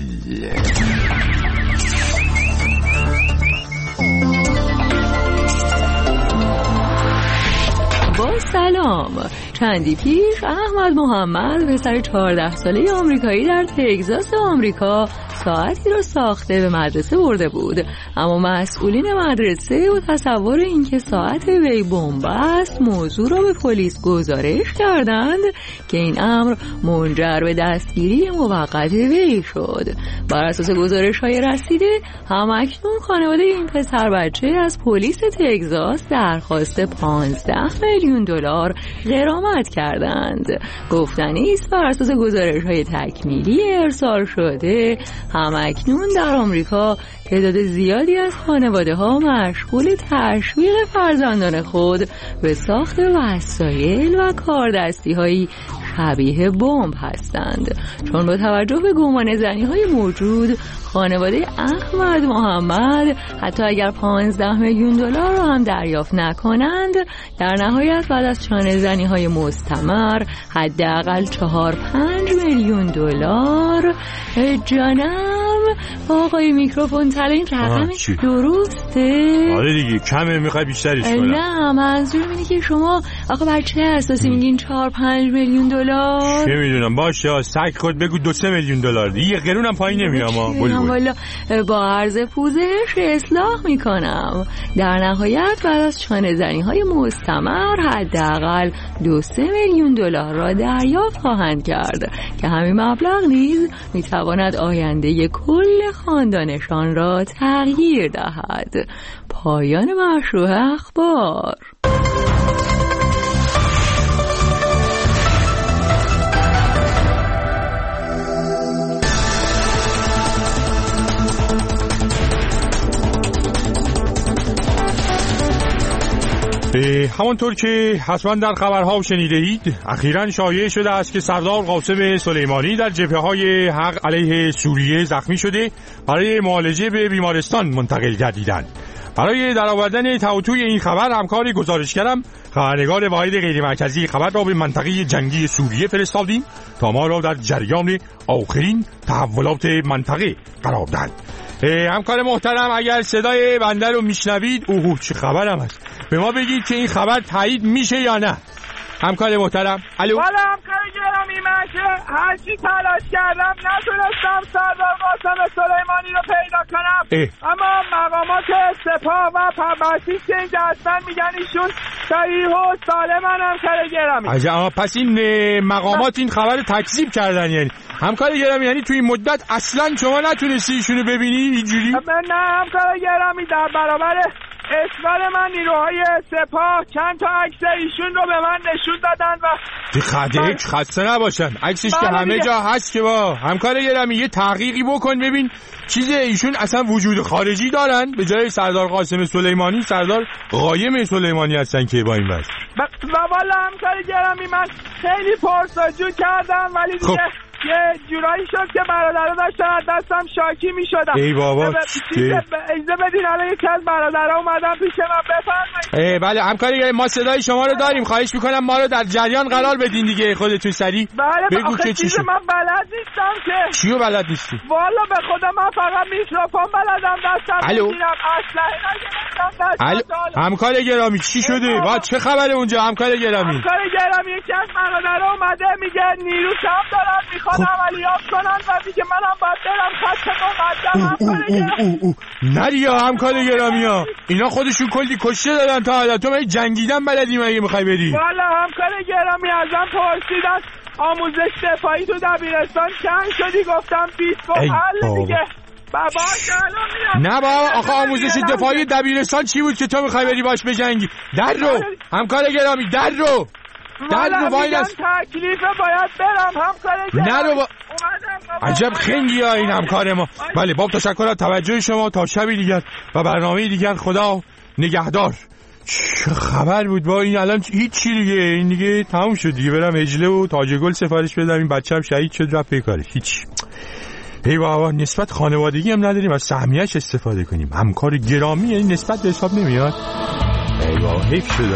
با سلام. چندی پیش احمد محمد پسر چهارده ساله آمریکایی در تگزاس آمریکا ساعتی رو ساخته به مدرسه برده بود، اما مسئولین مدرسه و تصور اینکه ساعت وی بمب است موضوع را به پلیس گزارش کردند که این امر منجر به دستگیری موقت وی شد. بر اساس گزارش‌های رسیده همکنون خانواده این پسر بچه از پلیس تگزاس درخواست پانزده میلیون دلار غرامت کردند. گفتنی است بر اساس گزارش‌های تکمیلی ارسال شده همکنون در آمریکا تعداد زیادی از خانواده‌ها مشغول تشویق فرزندان خود به ساخت وسایل و کاردستی‌هایی شبیه بمب هستند، چون با توجه به گمان زنی‌های موجود خانواده احمد محمد حتی اگر پانزده میلیون دلار را هم دریافت نکنند در نهایت بعد از چانه زنی‌های مستمر حداقل چهار پنج میلیون دلار. جانم آقای میکروفون تلین رقمش درسته؟ آره دیگه کمه، میخوای بیشترش کنم؟ نه منظورم اینه که شما آقا بر چه اساسی میگین چهار پنج میلیون دلار؟ چه میدونم باشه سگ خود بگو دو سه میلیون دلار دیگه، قرونم پایین نمیام. والا با عرض پوزش اصلاح میکنم. در نهایت بعد از چانه زنی های مستمر حداقل دو سه میلیون دلار را دریافت خواهند کرد که همین مبلغ نیز میتواند آینده کل خاندانشان را تغییر دهد. پایان مشروع اخبار. همانطور که حتما در خبرها شنیده اید، اخیراً شایع شده است که سردار قاسم سلیمانی در جبهه‌های حق علیه سوریه زخمی شده برای معالجه به بیمارستان منتقل گردیدند. برای درآوردن توطئه این خبر همکاری گزارشگرم خبرنگار واحد غیر مرکزی خبر را به منطقه جنگی سوریه فرستادیم تا ما را در جریان آخرین تحولات منطقه قرار دهند. همکار محترم، اگر صدای بنده رو میشنوید، اوه چه خبرم هست، به ما بگید که این خبر تایید میشه یا نه. همکار محترم، الو. والا همکار گرامی، من که هرچی تلاش کردم نتونستم سردار قاسم سلیمانی رو پیدا کنم. اه. اما مقامات سپاه و پربسیج که اینجا هستن میگن ایشون صحیح و سالمن. همکار گرامی عجب، اما پس این مقامات این خبر رو تکذیب کردن یعنی؟ همکار گرامی یعنی توی این مدت اصلا شما نتونستی ایشونو ببینی اینجوری؟ نه همکار گرامی، در برابر اصرار من نیروهای سپاه چند تا عکس ایشون رو به من نشون دادن و خدک خسته نباشن. عکسش که همه جا هست که با همکار گرامی یه تحقیقی بکن ببین چیز ایشون اصلا وجود خارجی دارن، به جای سردار قاسم سلیمانی سردار قایم سلیمانی هستن که با این وضع. و والا همکار گرامی من خیلی پرسجو کردم ولی دیگه یه جورایی شد که برادرها داشتن از دستم شاکی می شدن. ای بابا اجازه بدین الان یکی از برادرها اومدن پیش من. بفرمایید. بله همکاری گرامی، ما صدای شما رو داریم، خواهش میکنم ما رو در جریان قرار بدین دیگه خودتون سریع. بله بگو که چی شد. من بلد نیستم که. چیو بلد نیستی؟ والا به خدا من فقط میکروفون بلدم دستم بگیرم، اسلحه نگرفتم دستم. همکار گرامی چی شده؟ وا چه خبره اونجا همکار گرامی؟ همکار گرامی یکی از برادرها اومده میگه نیرو کم دارن میخوان عملیات کنن و میگه منم باید برم خط مقدم. همکار گرامی نریا همکار گرامی ها اینا خودشون کلی کشته دادن تا حالا، تو من جنگیدن بلدی مگه میخوای بری؟ والا همکار گرامی ازم پرسیدن آموزش دفاعی تو دبیرستان چند شدی؟ گفتم بیست. گفت حل دیگه بابا نه بابا آخه آموزش دفاعی دبیرستان چی بود که تو میخوای بری باش بجنگی؟ در رو همکار گرامی در رو در رو باید از تکلیفه باید برم همکار گرامی. نه رو با... عجب خنگی ها این همکار ما. بله باب تشکر از توجه شما، تا شبی دیگر و برنامه دیگر خدا نگهدار. چه خبر بود با این؟ الان هیچی دیگه، این دیگه تموم شد دیگه، برم هجله و تاج گل سفارش بدم، این بچه‌م شهید شد رفت پی کارش. هیچ ای بابا نسبت خانوادگی هم نداریم از سهمیه‌اش استفاده کنیم. همکار گرامی یعنی نسبت به حساب نمیاد. ای بابا حیف شد.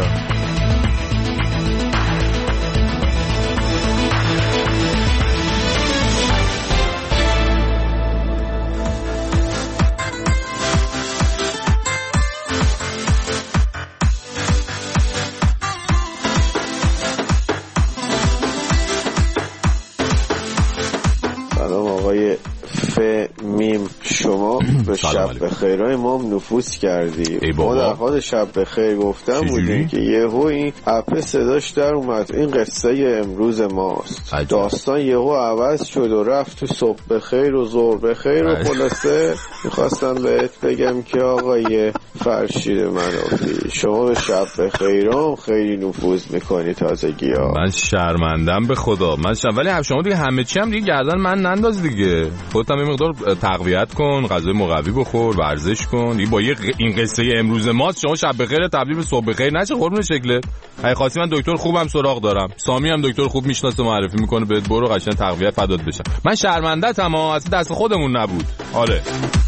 میم شما به شب بخیرهای ما هم نفوذ کردی. ما در حال شب بخیر گفتم بودیم که یهو این اپ صداش در اومد. این قصه امروز ماست. عجب. داستان یهو عوض شد و رفت تو صبح بخیر و ظهر بخیر و خلاصه میخواستم بهت بگم که آقای فرشید منافی شما به شب بخیرام خیلی نفوذ میکنی تازگی ها. من شرمندم به خدا. من شرم... ولی شما دیگه همه چی هم دیگه گردن من ننداز دیگه. خودت هم مقدار تقویت کن، غذای مقوی بخور، ورزش کن. این با یه غ... این قصه امروز ماست شما شب بخیر تبدیل به صبح بخیر نشه قربون شکلت. اگه خواستی من دکتر خوبم سراغ دارم. سامی هم دکتر خوب میشناسه معرفی میکنه بهت، برو قشنگ تقویت فدات بشم. من شرمنده‌ام، اصلا دست خودمون نبود. آره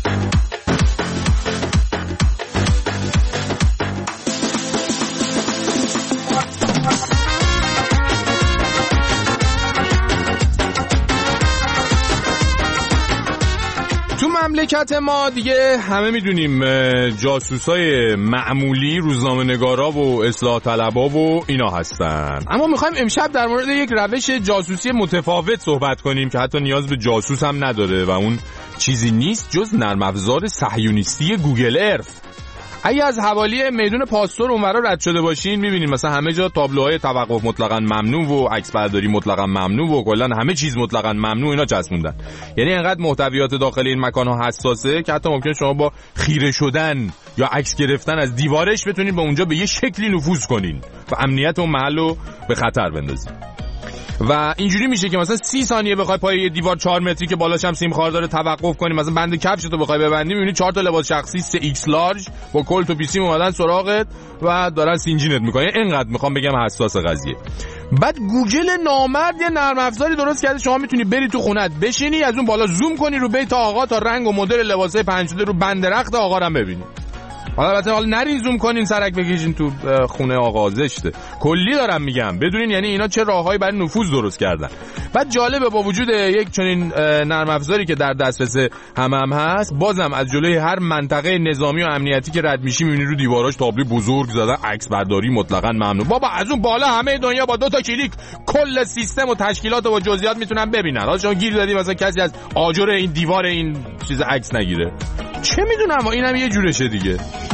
مملکت ما دیگه همه میدونیم جاسوسای معمولی، روزنامه‌نگارا و اصلاح طلبا و اینا هستن. اما میخوایم امشب در مورد یک روش جاسوسی متفاوت صحبت کنیم که حتی نیاز به جاسوس هم نداره و اون چیزی نیست جز نرم افزار صهیونیستی گوگل ارث. اگه از حوالی میدون پاستور اونورا رد شده باشین میبینین مثلا همه جا تابلوهای توقف مطلقاً ممنوع و عکس برداری مطلقاً ممنوع و کلاً همه چیز مطلقاً ممنوع اینا چسبوندن. یعنی انقدر محتویات داخل این مکان‌ها حساسه که حتی ممکن شما با خیره شدن یا عکس گرفتن از دیوارش بتونین به اونجا به یه شکلی نفوذ کنین و امنیت اون محل رو به خطر بندازین. و اینجوری میشه که مثلا سی ثانیه بخوای پای یه دیوار چهار متری که بالاش هم سیم خار داره توقف کنی، مثلا بند کفشتو بخوای ببندی، میبینی چهار تا لباس شخصی سه ایکس لارج با کلت و پیسیم اومدن سراغت و دارن سینجینت میکنن. اینقدر میخوام بگم حساس قضیه. بعد گوگل نامرد یه نرم افزاری درست کرده شما میتونی بری تو خونت بشینی، از اون بالا زوم کنی رو بیت آقا تا رنگ و مدل لباسای پنج شده رو بند رخت آقا رو هم ببینی. حالا البته حالا نرین زوم کنین سرک بکشین تو خونه آقا، زشته. کلی دارم میگم بدونین یعنی اینا چه راههایی برای نفوذ درست کردن. بعد جالبه با وجود یک چنین نرم افزاری که در دسترس همه هم هست، بازم از جلوی هر منطقه نظامی و امنیتی که رد میشی میبینی رو دیواراش تابلو بزرگ زدن عکس برداری مطلقاً ممنوع. بابا از اون بالا همه دنیا با دو تا کلیک کل سیستم و تشکیلات و جزئیات میتونن ببینن. حالا شما گیر دادی مثلا کسی از آجر این دیوار این چیز عکس نگیره، چه میدونم، اینم یه جورشه دیگه.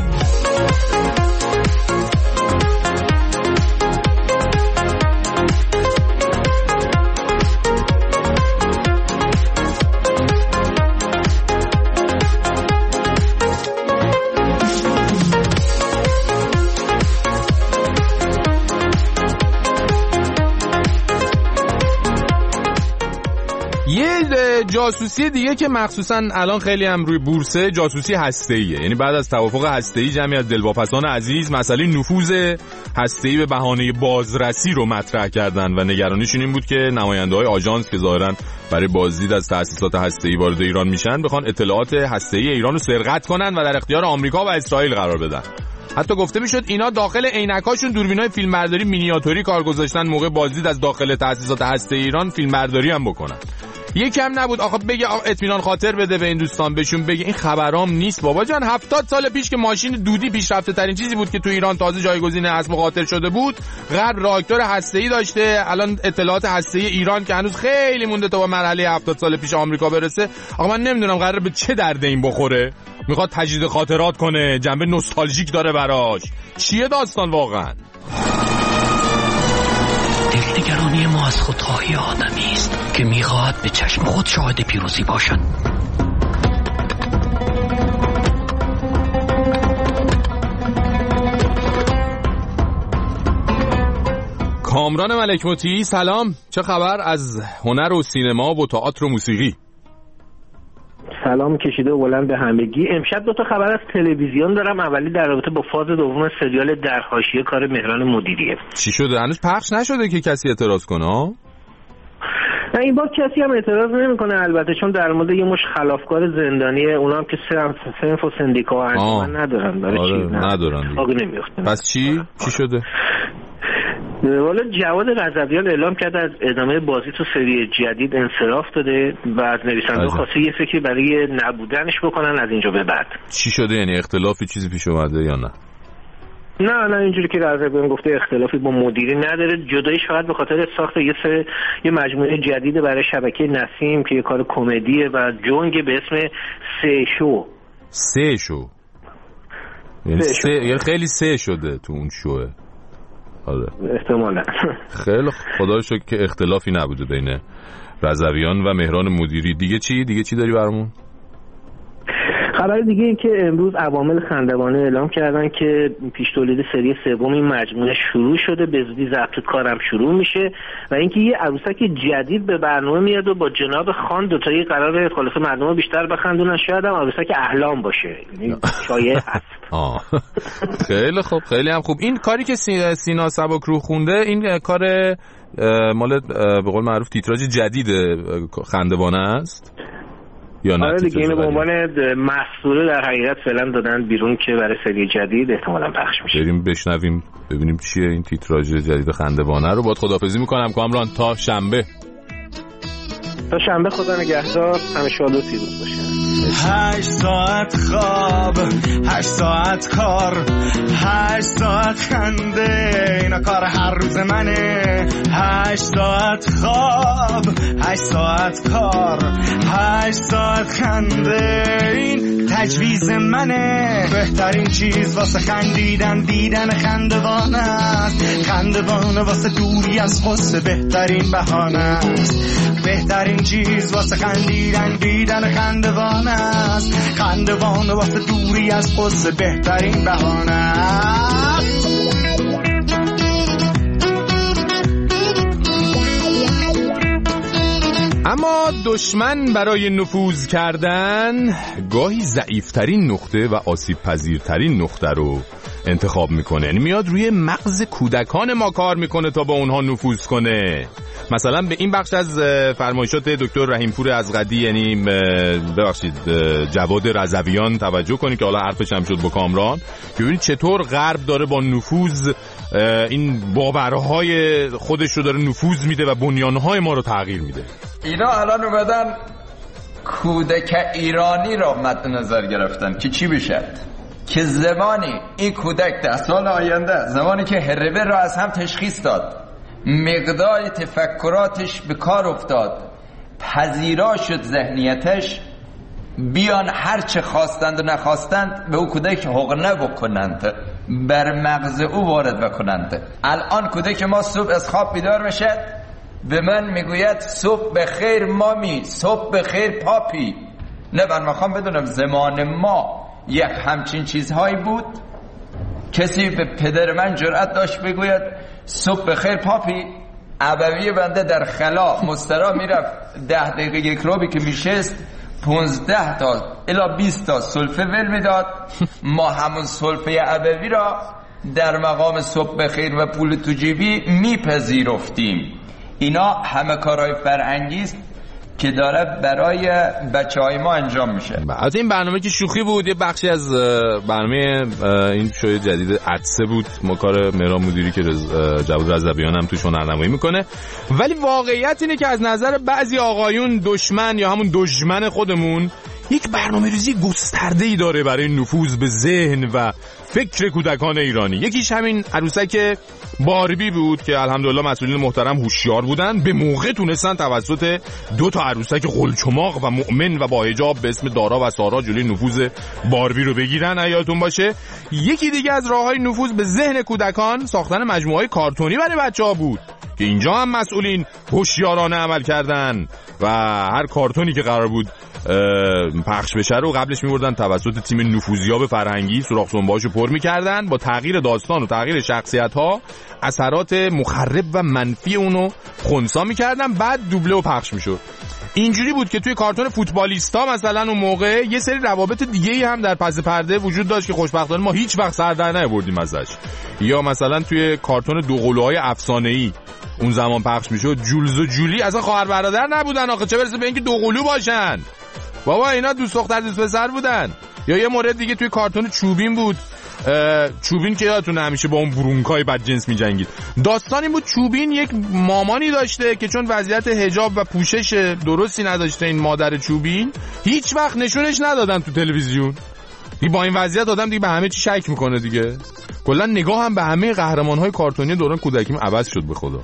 جاسوسی دیگه که مخصوصا الان خیلی هم روی بورسه، جاسوسی هسته‌ایه. یعنی بعد از توافق هسته‌ای جمعی از دلواپسان عزیز مسئله نفوذ هسته‌ای به بهانه بازرسی رو مطرح کردن و نگرانیشون این بود که نماینده‌های آژانس که ظاهراً برای بازدید از تأسیسات هسته‌ای وارد ایران میشن بخوان اطلاعات هسته‌ای ایران رو سرقت کنن و در اختیار آمریکا و اسرائیل قرار بدن. حتی گفته میشد اینا داخل عینکاشون دوربینای فیلمبرداری مینیاتوری کار گذاشتن موقع بازدید از داخل تأسیسات هسته‌ای ایران فیلمبرداری هم بکنن. یکم نبود آخه بگه اطمینان خاطر بده به این دوستان، بهشون بگه این خبرام نیست بابا جان. هفتاد سال پیش که ماشین دودی پیشرفته ترین چیزی بود که تو ایران تازه جایگزین اسب و قاطر شده بود، غرب راکتور هسته‌ای داشته. الان اطلاعات هسته‌ای ایران که هنوز خیلی مونده تا به مرحله هفتاد سال پیش آمریکا برسه. آقا من نمیدونم قراره به چه درد این بخوره. میخواد تجدید خاطرات کنه، جنبه نوستالژیک داره براش. چیه داستان واقعا؟ دلنگرانی ما از خودخواهی آدمی است که میخواهد به چشم خود شاهد پیروزی باشد. کامران ملک مطیعی سلام، چه خبر از هنر و سینما و تئاتر و موسیقی؟ سلام کشیده و بلند به همگی. امشب دو تا خبر از تلویزیون دارم. اولی در رابطه با فاز دوم سریال در حاشیه کار مهران مدیریه. چی شده؟ هنوز پخش نشده که کسی اعتراض کنه؟ نه این بار کسی هم اعتراض نمیکنه البته، چون در مورد یه مش خلافکار زندانیه، اونا هم که صنف و سندیکا و انجمن ندارن. برای آره چی؟ ندارن. آقا نمیفته. پس چی؟ چی شده؟ والا جواد رضویان اعلام کرده از ادامه بازی تو سری جدید انصراف داده و از نویسنده خواسته یه فکری برای نبودنش بکنن از اینجا به بعد. چی شده؟ یعنی اختلافی چیزی پیش اومده یا نه؟ نه نه اینجوری که رضویان گفته اختلافی با مدیری نداره، جداییش فقط به خاطر ساخت یه سری یه مجموعه جدید برای شبکه نسیم که یه کار کمدیه و جنگ به اسم سه شو. سه شو یعنی سه, سه... یعنی خیلی سه شده تو اون شوه. آره احتمالا. خیلی خدا رو شکر که اختلافی نبوده بین رضویان و مهران مدیری. دیگه چی؟ دیگه چی داری برامون؟ خبر دیگه این که امروز عوامل خندوانه اعلام کردن که پیش تولید سری سوم این مجموعه شروع شده، به زودی ضبط کارم شروع میشه و اینکه یه عروسک جدید به برنامه میاد و با جناب خان دو تایی قراره خلاصه مردم بیشتر بخندونن، شاید هم عروسک احلام باشه، یعنی شایعه هست. آه خیلی خوب، خیلی هم خوب. این کاری که سینا سبکروح خونده این کار مال به قول معروف تیتراژ جدید خندوانه است یا نه؟ آره دیگه اینو به عنوان محصوله در حقیقت فعلا دادن بیرون که برای سری جدید احتمالاً پخش میشه. بریم بشنویم ببینیم چیه این تیتراژ جدید خندوانه رو. باید خداحافظی میکنم کامران تا شنبه. تا شنبه خدا نگهدار، همه شاد و پیروز باشین. هشت ساعت خواب، هشت ساعت کار، هشت ساعت خنده، اینا کار هر روز منه. هشت ساعت خواب، هشت ساعت کار، هشت ساعت خنده، این تجویز منه. بهترین چیز واسه خندیدن دیدن خندوان است، خندوان واسه دوری از غصه بهترین بهانه است. بهترین چیز واسه خندیدن دیدن خندوان است، خندوان واسه دوری از غصه بهترین بهانه است. اما دشمن برای نفوذ کردن گاهی ضعیفترین نقطه و آسیب پذیرترین نقطه رو انتخاب میکنه، یعنی میاد روی مغز کودکان ما کار میکنه تا با اونها نفوذ کنه. مثلا به این بخش از فرمایشات دکتر رحیمپور ازغدی، یعنی ببخشید جواد رضویان توجه کنید که حالا حرفش هم شد با کامران، که ببینید چطور غرب داره با نفوذ این باورهای خودش رو داره نفوذ میده و بنیانهای ما رو تغییر میده. اینا الان اومدن کودک ایرانی را مد نظر گرفتن که چی بشه، که زمانی این کودک ده سال آینده، زمانی که هربه را از هم تشخیص داد، مقدار تفکراتش به کار افتاد، پذیرا شد ذهنیتش، بیان هر چه خواستند و نخواستند به او کودک حقنه بکنند، بر مغز او وارد بکنند. الان کودک ما صبح از خواب بیدار میشه، به من میگوید صبح بخیر مامی، صبح بخیر پاپی. نه من میخوام بدونم زمان ما یک همچین چیزهایی بود؟ کسی به پدر من جرأت داشت بگوید صبح بخیر پاپی؟ ابوی بنده در خلا مسترا میرفت، ده دقیقه یک روبی که میشست پونزده تا الا بیست تا سلفه ول میداد. ما همون سلفه ابوی را در مقام صبح بخیر و پول تو جیبی میپذیرفتیم. اینا همه کارهای فرهنگی است که داره برای بچهای ما انجام میشه. از این برنامه که شوخی بود، یه بخشی از برنامه این شوی جدید عدسه بود، ما کار مهران مدیری که جواد رضویان هم توش هنرنمایی میکنه. ولی واقعیت اینه که از نظر بعضی آقایون دشمن یا همون دشمن خودمون یک برنامه ریزی گسترده‌ای داره برای نفوذ به ذهن و فکر کودکان ایرانی. یکیش همین عروسک باربی بود که الحمدلله مسئولین محترم هوشیار بودن، به موقع تونستن توسط دو تا عروسک قلچماق و مؤمن و با حجاب به اسم دارا و سارا جلوی نفوذ باربی رو بگیرن. یادتون باشه. یکی دیگه از راههای نفوذ به ذهن کودکان ساختن مجموعه‌های کارتونی برای بچه‌ها بود که اینجا هم مسئولین هوشیارانه عمل کردن و هر کارتونی که قرار بود پخش بشه رو قبلش می‌بردن توسط تیم نفوذیاب فرهنگی سوراخ سنبه‌هاشو پر می‌کردن، با تغییر داستان و تغییر شخصیت‌ها اثرات مخرب و منفی اونو خنثی می‌کردن، بعد دوبله و پخش می‌شد. اینجوری بود که توی کارتون فوتبالیستا مثلا اون موقع یه سری روابط دیگه‌ای هم در پس پرده وجود داشت که خوشبختانه ما هیچ وقت سر در نیاوردیم ازش. یا مثلا توی کارتون دوقلوهای افسانه‌ای اون زمان پخش می‌شد، جولز و جولی اصلا خواهر برادر نبودن آخه، چه برسه به اینکه دوقلو باشن. بابا اینا دوست دختر دوست پسر بودن. یا یه مورد دیگه توی کارتون چوبین بود، چوبین که یادتونه همیشه با اون برونکای بدجنس می‌جنگید. داستان این بود چوبین یک مامانی داشته که چون وضعیت حجاب و پوشش درستی نداشته این مادر چوبین، هیچ وقت نشونش ندادن تو تلویزیون. با این وضعیت آدم دیگه به همه چی شک میکنه دیگه. کلا نگاه هم به همه قهرمان‌های کارتونی دوران کودکیم عوض شد به خدا.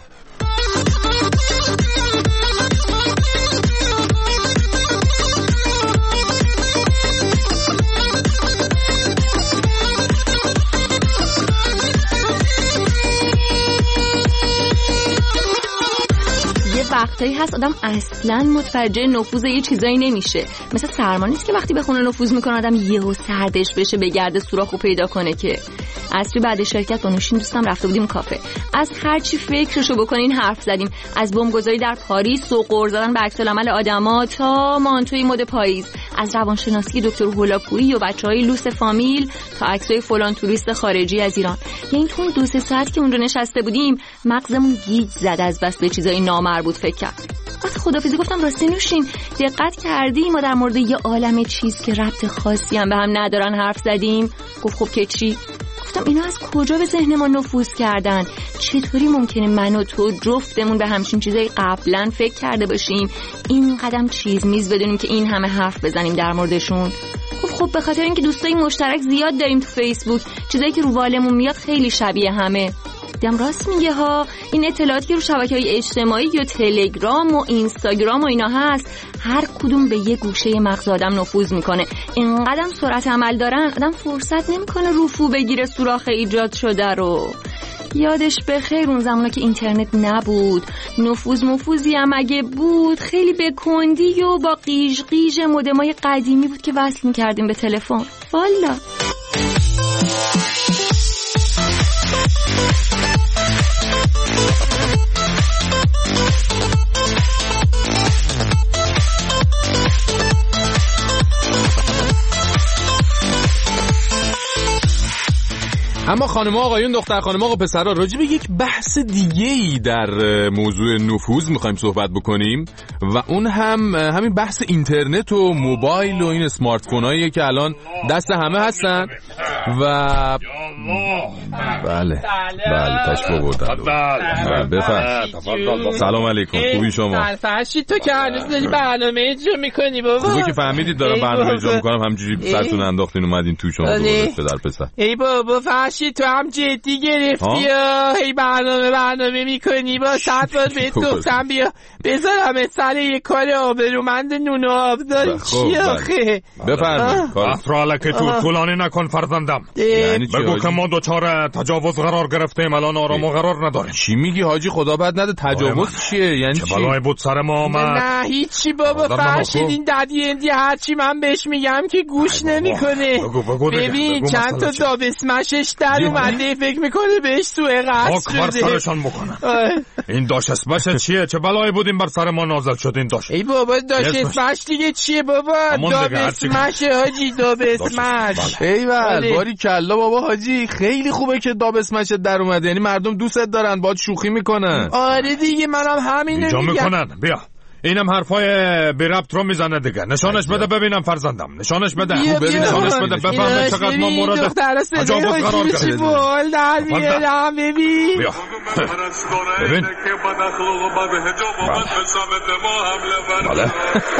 وقتایی هست آدم اصلا متوجه نفوذ یه چیزایی نمیشه، مثل سرما نیست که وقتی به خونه نفوذ میکنه آدم یهو سردش بشه بگرده سوراخو پیدا کنه. که اصلی بعد شرکت با نوشین دوستم رفته بودیم کافه، از هر چی فکرشو بکنین حرف زدیم، از بمبگذاری در پاریس و قرض دادن به عکس‌العمل آدما تا مانتوی مد پاییز، از روانشناسی دکتر هولاکویی و بچهای لوس فامیل تا عکسای فلان توریست خارجی از ایران. یعنی تو دو سه ساعت که اونجا نشسته بودیم مغزمون گیج زد از بس به چیزای نامربوط فکر کرد. وقتی خدافظی گفتم راستی نوشین دقت کردی ما در مورد یه عالمه چیز که ربط خاصی هم به هم ندارن حرف زدیم؟ گفت خب که چی؟ گفتم اینا از کجا به ذهن ما نفوذ کردن؟ چطوری ممکنه من و تو جفتمون به همچین چیزای قبلا فکر کرده باشیم، این قدم چیز میز بدونیم که این همه حرف بزنیم در موردشون؟ گفت خب به خاطر اینکه دوستای مشترک زیاد داریم تو فیسبوک، چیزایی که رو بالمون میاد خیلی شبیه همه. دیدم راست میگه ها، این اطلاعاتی که رو شبکه‌های اجتماعی یا تلگرام و اینستاگرام و اینا هست هر کدوم به یه گوشه مغز آدم نفوذ میکنه. اینقدر سرعت عمل دارن آدم فرصت نمیکنه رفو بگیره سوراخ ایجاد شده رو. یادش بخیر اون زمانا که اینترنت نبود، نفوذ مفوذی هم اگه بود خیلی به کندی و با قیش قیش مودمای قدیمی بود که وصل میکردیم به تلفن. والا اما خانم آقایون، دختر خانم آقا پسرا، راجع به یک بحث دیگه‌ای در موضوع نفوذ می‌خوایم صحبت بکنیم و اون هم همین بحث اینترنت و موبایل و این اسمارت فوناییه که الان دست همه هستن و بله بله تشریف آوردن. بله بفرمایید. سلام علیکم. خوبی شما؟ فرشید تو که هنوز داری برنامه اجرا می‌کنی بابا. خوبه که فهمیدید دارم برنامه اجرا می‌کنم، همینجوری سرتون انداختین اومدین تو شما دوباره پدر پسر. ای بابا فرشید تو هم جدی گرفتی یا هی برنامه برنامه میکنی؟ با صد بار بهت گفتم بیا بذارم سر یه کار آبرومند نون و آبداری. چی آخه؟ بفرمایید. افرالک تو طولانی نکن فرزندم. بگو که ما دوچار تجاوز قرار گرفتیم، الان آرام و قرار نداریم. چی میگی حاجی؟ خدا بد نده، تجاوز چیه؟ یعنی چه بلایی بود سر ما آمد؟ نه هیچی بابا فرشید، این ددی اندی هرچی من بهش میگم که گوش نمیکنه. ببین چند تا دابسمشش در اومده، فکر میکنه بهش سوء قصد شده. بر سرشان بکنم. این داش اسمش چیه؟ چه بلایی بود این بر سر ما نازل شد این داش؟ ای بابا داش اسمش دیگه چیه بابا؟ دابسمش حاجی، دابسمش. ایول باری کلا بابا حاجی، خیلی خوبه که دابسمش در اومده، یعنی مردم دوستت دارن، باهات شوخی میکنن. آره دیگه منم همینو میگم. میکنن. بیا اینم حرفای بی ربط رو میزنه دیگه. نشانش بده ببینم فرزندم، نشانش بده. نشانش بده بفهمه چقدر ما مورد تجاوز قرار گرفتیم. بول در میارم ببین. بیا ببین. بله.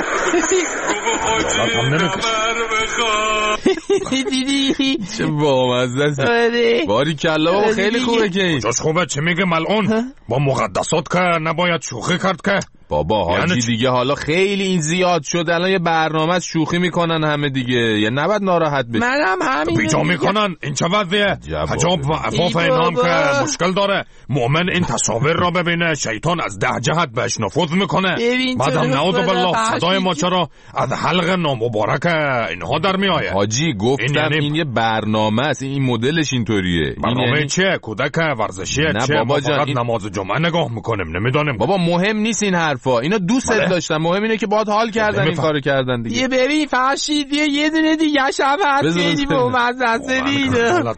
دیدی چه بامزه است. باری کلا بابا خیلی خوبه که این. جاش خوبه چه میگه ملعون؟ با مقدسات که نباید شوخی کرد که. بابا حاجی دیگه حالا خیلی این زیاد شد، الان یه برنامه شوخی میکنن همه دیگه، یا نباید ناراحت بشی. منم همین بیجا میکنن. این چه وضعیه؟ حجاب و عفاف اینا هم که مشکل داره. مؤمن این تصاویر را ببینه، شیطان از ده جهت بهش نفوذ میکنه، بعدم نعوذ بالله صدای ما چرا از حلق نامبارک اینها در میآید. حاجی گفتم این, یعنی این یه برنامه است، این مدلش اینطوریه. برنامه این یعنی... چیه؟ کودک ورزشیه؟ چه بابا فقط این... نماز جمعه نگاه میکنیم نمیدونیم. بابا مهم نیست این حرفا، اینا دوست بله. داشتن، مهم اینه که باهات حال کردن این کارو کردن دیگه. یه ببین فرشید یه دونه دیگه شب هست خیلی با مزه ببین. بیمارستان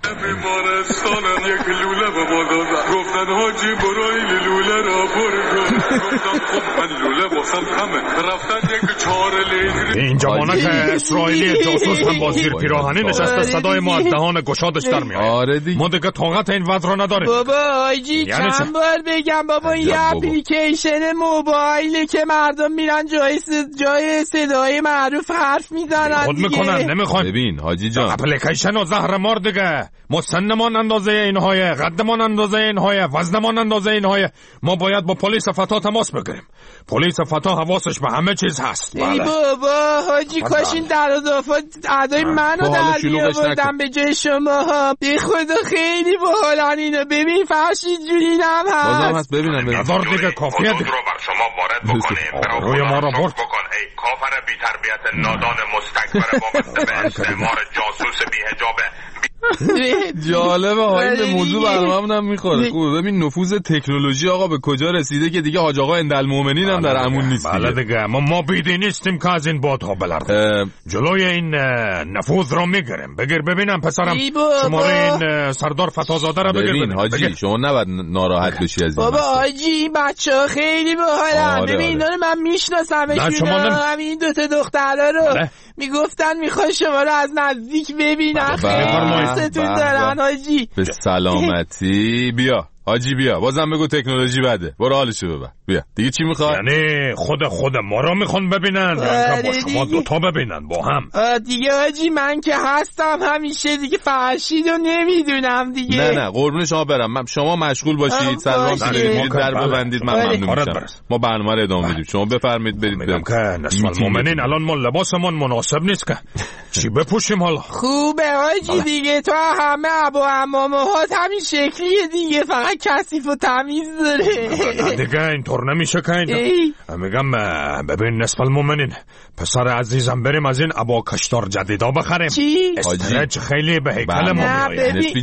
یک لوله به ما دادن، گفتن حاجی برو این لوله را برو. گفتم خب من لوله واسم کمه، رفتن یک چهار لیتری. این جوانک اسرائیلی جاسوس هم با زیر پیراهنی نشسته، صدای ما از دهان گشادش در میاد. آره دیگه ما دیگه طاقت این وضع رو نداریم. بابا حاجی چند بار بگم بابا یه اپلیکیشن موبایلی که مردم میرن جای جای صدای معروف حرف میزنن خود میکنن نمیخوان. ببین حاجی جان اپلیکیشن و زهر مار دیگه. ما سنمان اندازه اینهای، قدمان اندازه اینهای، وزنمان اندازه اینهای. ما باید با پلیس فتا تماس بگیریم. پلیس فتا حواسش به همه چیز هست. ای بابا حاجی کاش این در اضافات ادای منو در بیاوردم به جای شما ها. به خدا خیلی باحالن اینا. ببین فرشید جونی هم هست. بازم هست ببینم. نظر دیگه کافیه رو بر شما وارد بکنیم. روی ما رو برد. بکن ای کافر بی تربیت نادان مستکبر وابسته به استعمار جاسوس بی حجاب. جالبه ها، این موضوع برنامه‌مون هم میخوره. خوبه ببین نفوذ تکنولوژی آقا به کجا رسیده که دیگه حاج آقا اندالمومنین هم در امون نیست. بله دیگه ما ما بیدی نیستیم که از این بادها بلرزیم. جلوی این نفوذ رو میگیریم. بگیر ببینم پسرم شماره این سردار فتازاده رو بگیر. ببین حاجی شما نباید ناراحت بشی از این. بابا حاجی بچه‌ها خیلی باحالن. ببین اینا رو من میشناسمشون، همین دو تا دخترا رو میگفتن میخوای شما رو از نزدیک ببینن. خیلی ستون دارن حاجی. به سلامتی. بیا حاجی بیا، بازم بگو تکنولوژی بده، برو حالشو ببر. بیا دیگه چی میخواد؟ یعنی خود خود ما رو میخوان ببینن یا با شما دوتا ببینن با هم؟ دیگه حاجی من که هستم همیشه دیگه، فرشید رو نمیدونم دیگه. نه نه قربون شما برم، من شما مشغول باشید، سلام کنید، در ببندید، من ممنون میشم. ما برنامه رو ادامه میدیم، شما بفرمایید برید. میگم که نسل المؤمنین الان ما لباسمون مناسب نیست که چی بپوشیم حالا؟ خوبه حاجی دیگه، تو همه ابا عمامهات همین شکلیه دیگه، فقط کثیف و تمیز داره. دیگه اینطور نمیشه که اینجا. میگم ببین نصف المؤمنین پسر عزیزم بریم از این ابا کشتار جدیدا بخریم. چی؟ استرچ خیلی به هیکل ما میآید. نصفی جان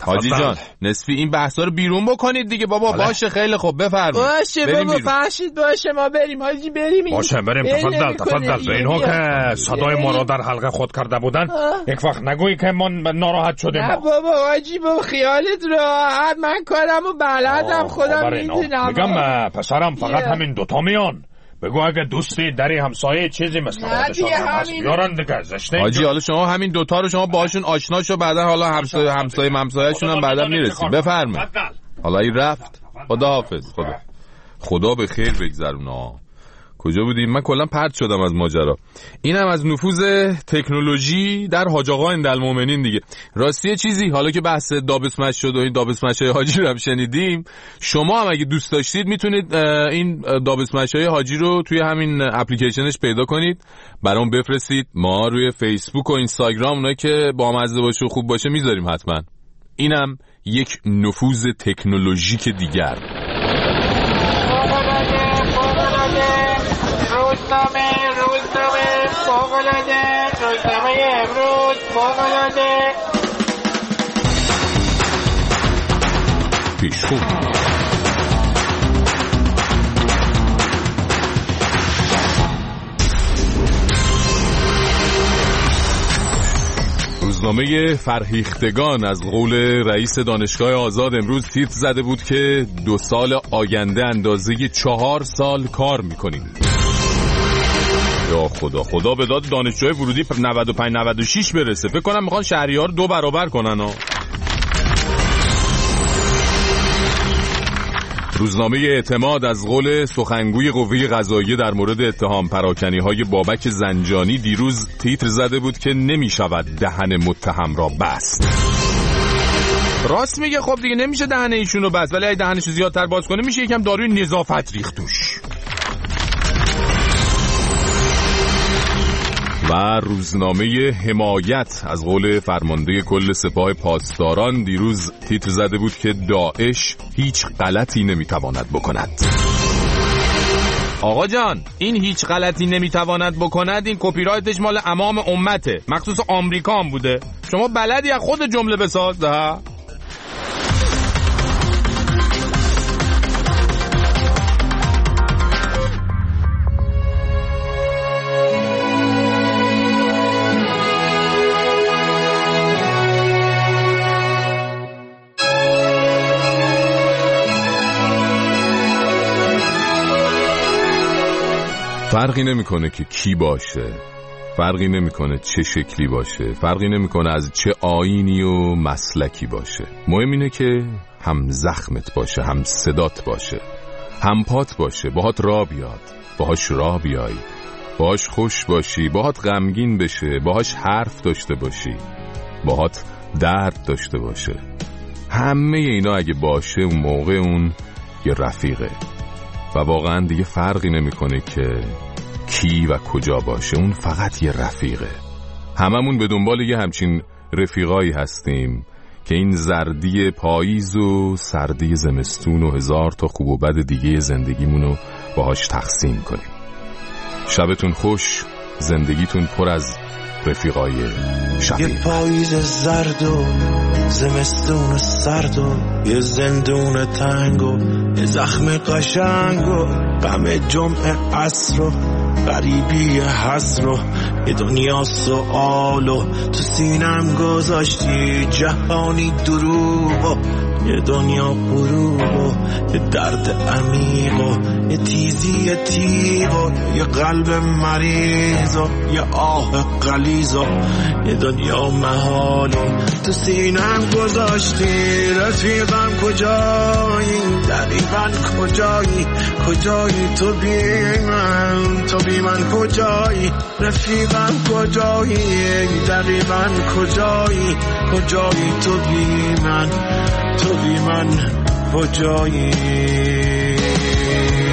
حاجی جان نصفی این بحثا رو بیرون بکنید دیگه بابا. بله. باشه خیلی خوب بفرمایید. باشه بابا فرشید باشه ما بریم حاجی بریم. باشه بریم تفضل تفضل. به اینها که صدای ما را در حلقه خود کرده بودن یک وقت نگویی که ما ناراحت شدیم. نه بابا حاجی بابا خیالت راحت، من کارمو بلدم خودم میدونم. میگم پسرم فقط همین دوتا میان. بگو اگه دوستی دری همسایه چیزی مثل خودشان هست بیارن دیگه زشته. حاجی حالا شما همین دوتا رو شما باشون آشنا شو، بعدا حالا همسایه همسایه ممسایه‌شون هم بعدا میرسیم. بفرمایید. حالا این رفت. خدا حافظ. خدا خدا به خیر بگذرونا. کجا بودیم؟ من کلا پرت شدم از ماجرا. اینم از نفوذ تکنولوژی در حاج آقا اندالمومنین دیگه. راستی چیزی حالا که بحث دابسمش شد و این دابسمشای حاجی رو هم شنیدیم، شما هم اگه دوست داشتید میتونید این دابسمشای حاجی رو توی همین اپلیکیشنش پیدا کنید، برام بفرستید. ما روی فیسبوک و اینستاگرام اونایی که با مزه باشه و خوب باشه میذاریم حتما. اینم یک نفوذ تکنولوژیک دیگر. روزنامه روزنامه فوق‌العاده روزنامه امروز فوق‌العاده پیشخون. روزنامه فرهیختگان از قول رئیس دانشگاه آزاد امروز تیتر زده بود که دو سال آینده اندازه چهار سال کار میکنیم. یا خدا خدا به داد دانشجوی ورودی نود و پنج نود و شش برسه. فکر کنم میخوان شهریار دو برابر کنن ها. روزنامه اعتماد از قول سخنگوی قوه قضاییه در مورد اتهام پراکنی‌های بابک زنجانی دیروز تیتر زده بود که نمی‌شود دهن متهم را بست. راست میگه. خب دیگه نمیشه دهن ایشون رو بست، ولی اگه دهنش رو زیادتر باز کنه میشه یکم داروی نظافت ریخت توش. و روزنامه حمایت از قول فرمانده کل سپاه پاسداران دیروز تیتر زده بود که داعش هیچ غلطی نمیتواند بکند. آقا جان این هیچ غلطی نمیتواند بکند این کپی رایتش مال امام امته، مخصوص آمریکا هم بوده. شما بلدی از خود جمله بساز ده؟ فرقی نمیکنه که کی باشه، فرقی نمیکنه چه شکلی باشه، فرقی نمیکنه از چه آیینی و مسلکی باشه. مهم اینه که هم زخمت باشه، هم صدات باشه، هم پات باشه، باهات راه بیاد، باهاش راه بیای، باهاش خوش باشی، باهات غمگین بشه، باهاش حرف داشته باشی، باهات درد داشته باشه. همه اینا اگه باشه اون موقع اون یه رفیقه و واقعا دیگه فرقی نمیکنه که کی و کجا باشه، اون فقط یه رفیقه. هممون به دنبال یه همچین رفیقایی هستیم که این زردی پاییز و سردی زمستون و هزار تا خوب و بد دیگه زندگیمونو باهاش تقسیم کنیم. شبتون خوش، زندگیتون پر از رفیقای شفیق. یه پاییز زرد و زمستون سرد و یه زندون تنگ و یه زخم قشنگ و غم جمعه عصر و غریبی حسر و یه دنیا سؤال و تو سینم گذاشتی جهانی دروغ و یه دنیا غروب و یه درد عمیق و یه تیزی تیغ و یه قلب مریض و یه آه غلیظ و یه دنیا محالی تو سینم گذاشتی. رفیقم کجایی؟ دقیقاً کجایی؟ کجایی تو بی من؟ تو بی من کجایی؟ رفیقم کجایی؟ دقیقاً کجایی؟ کجایی تو بی من؟ تو بی من کجایی؟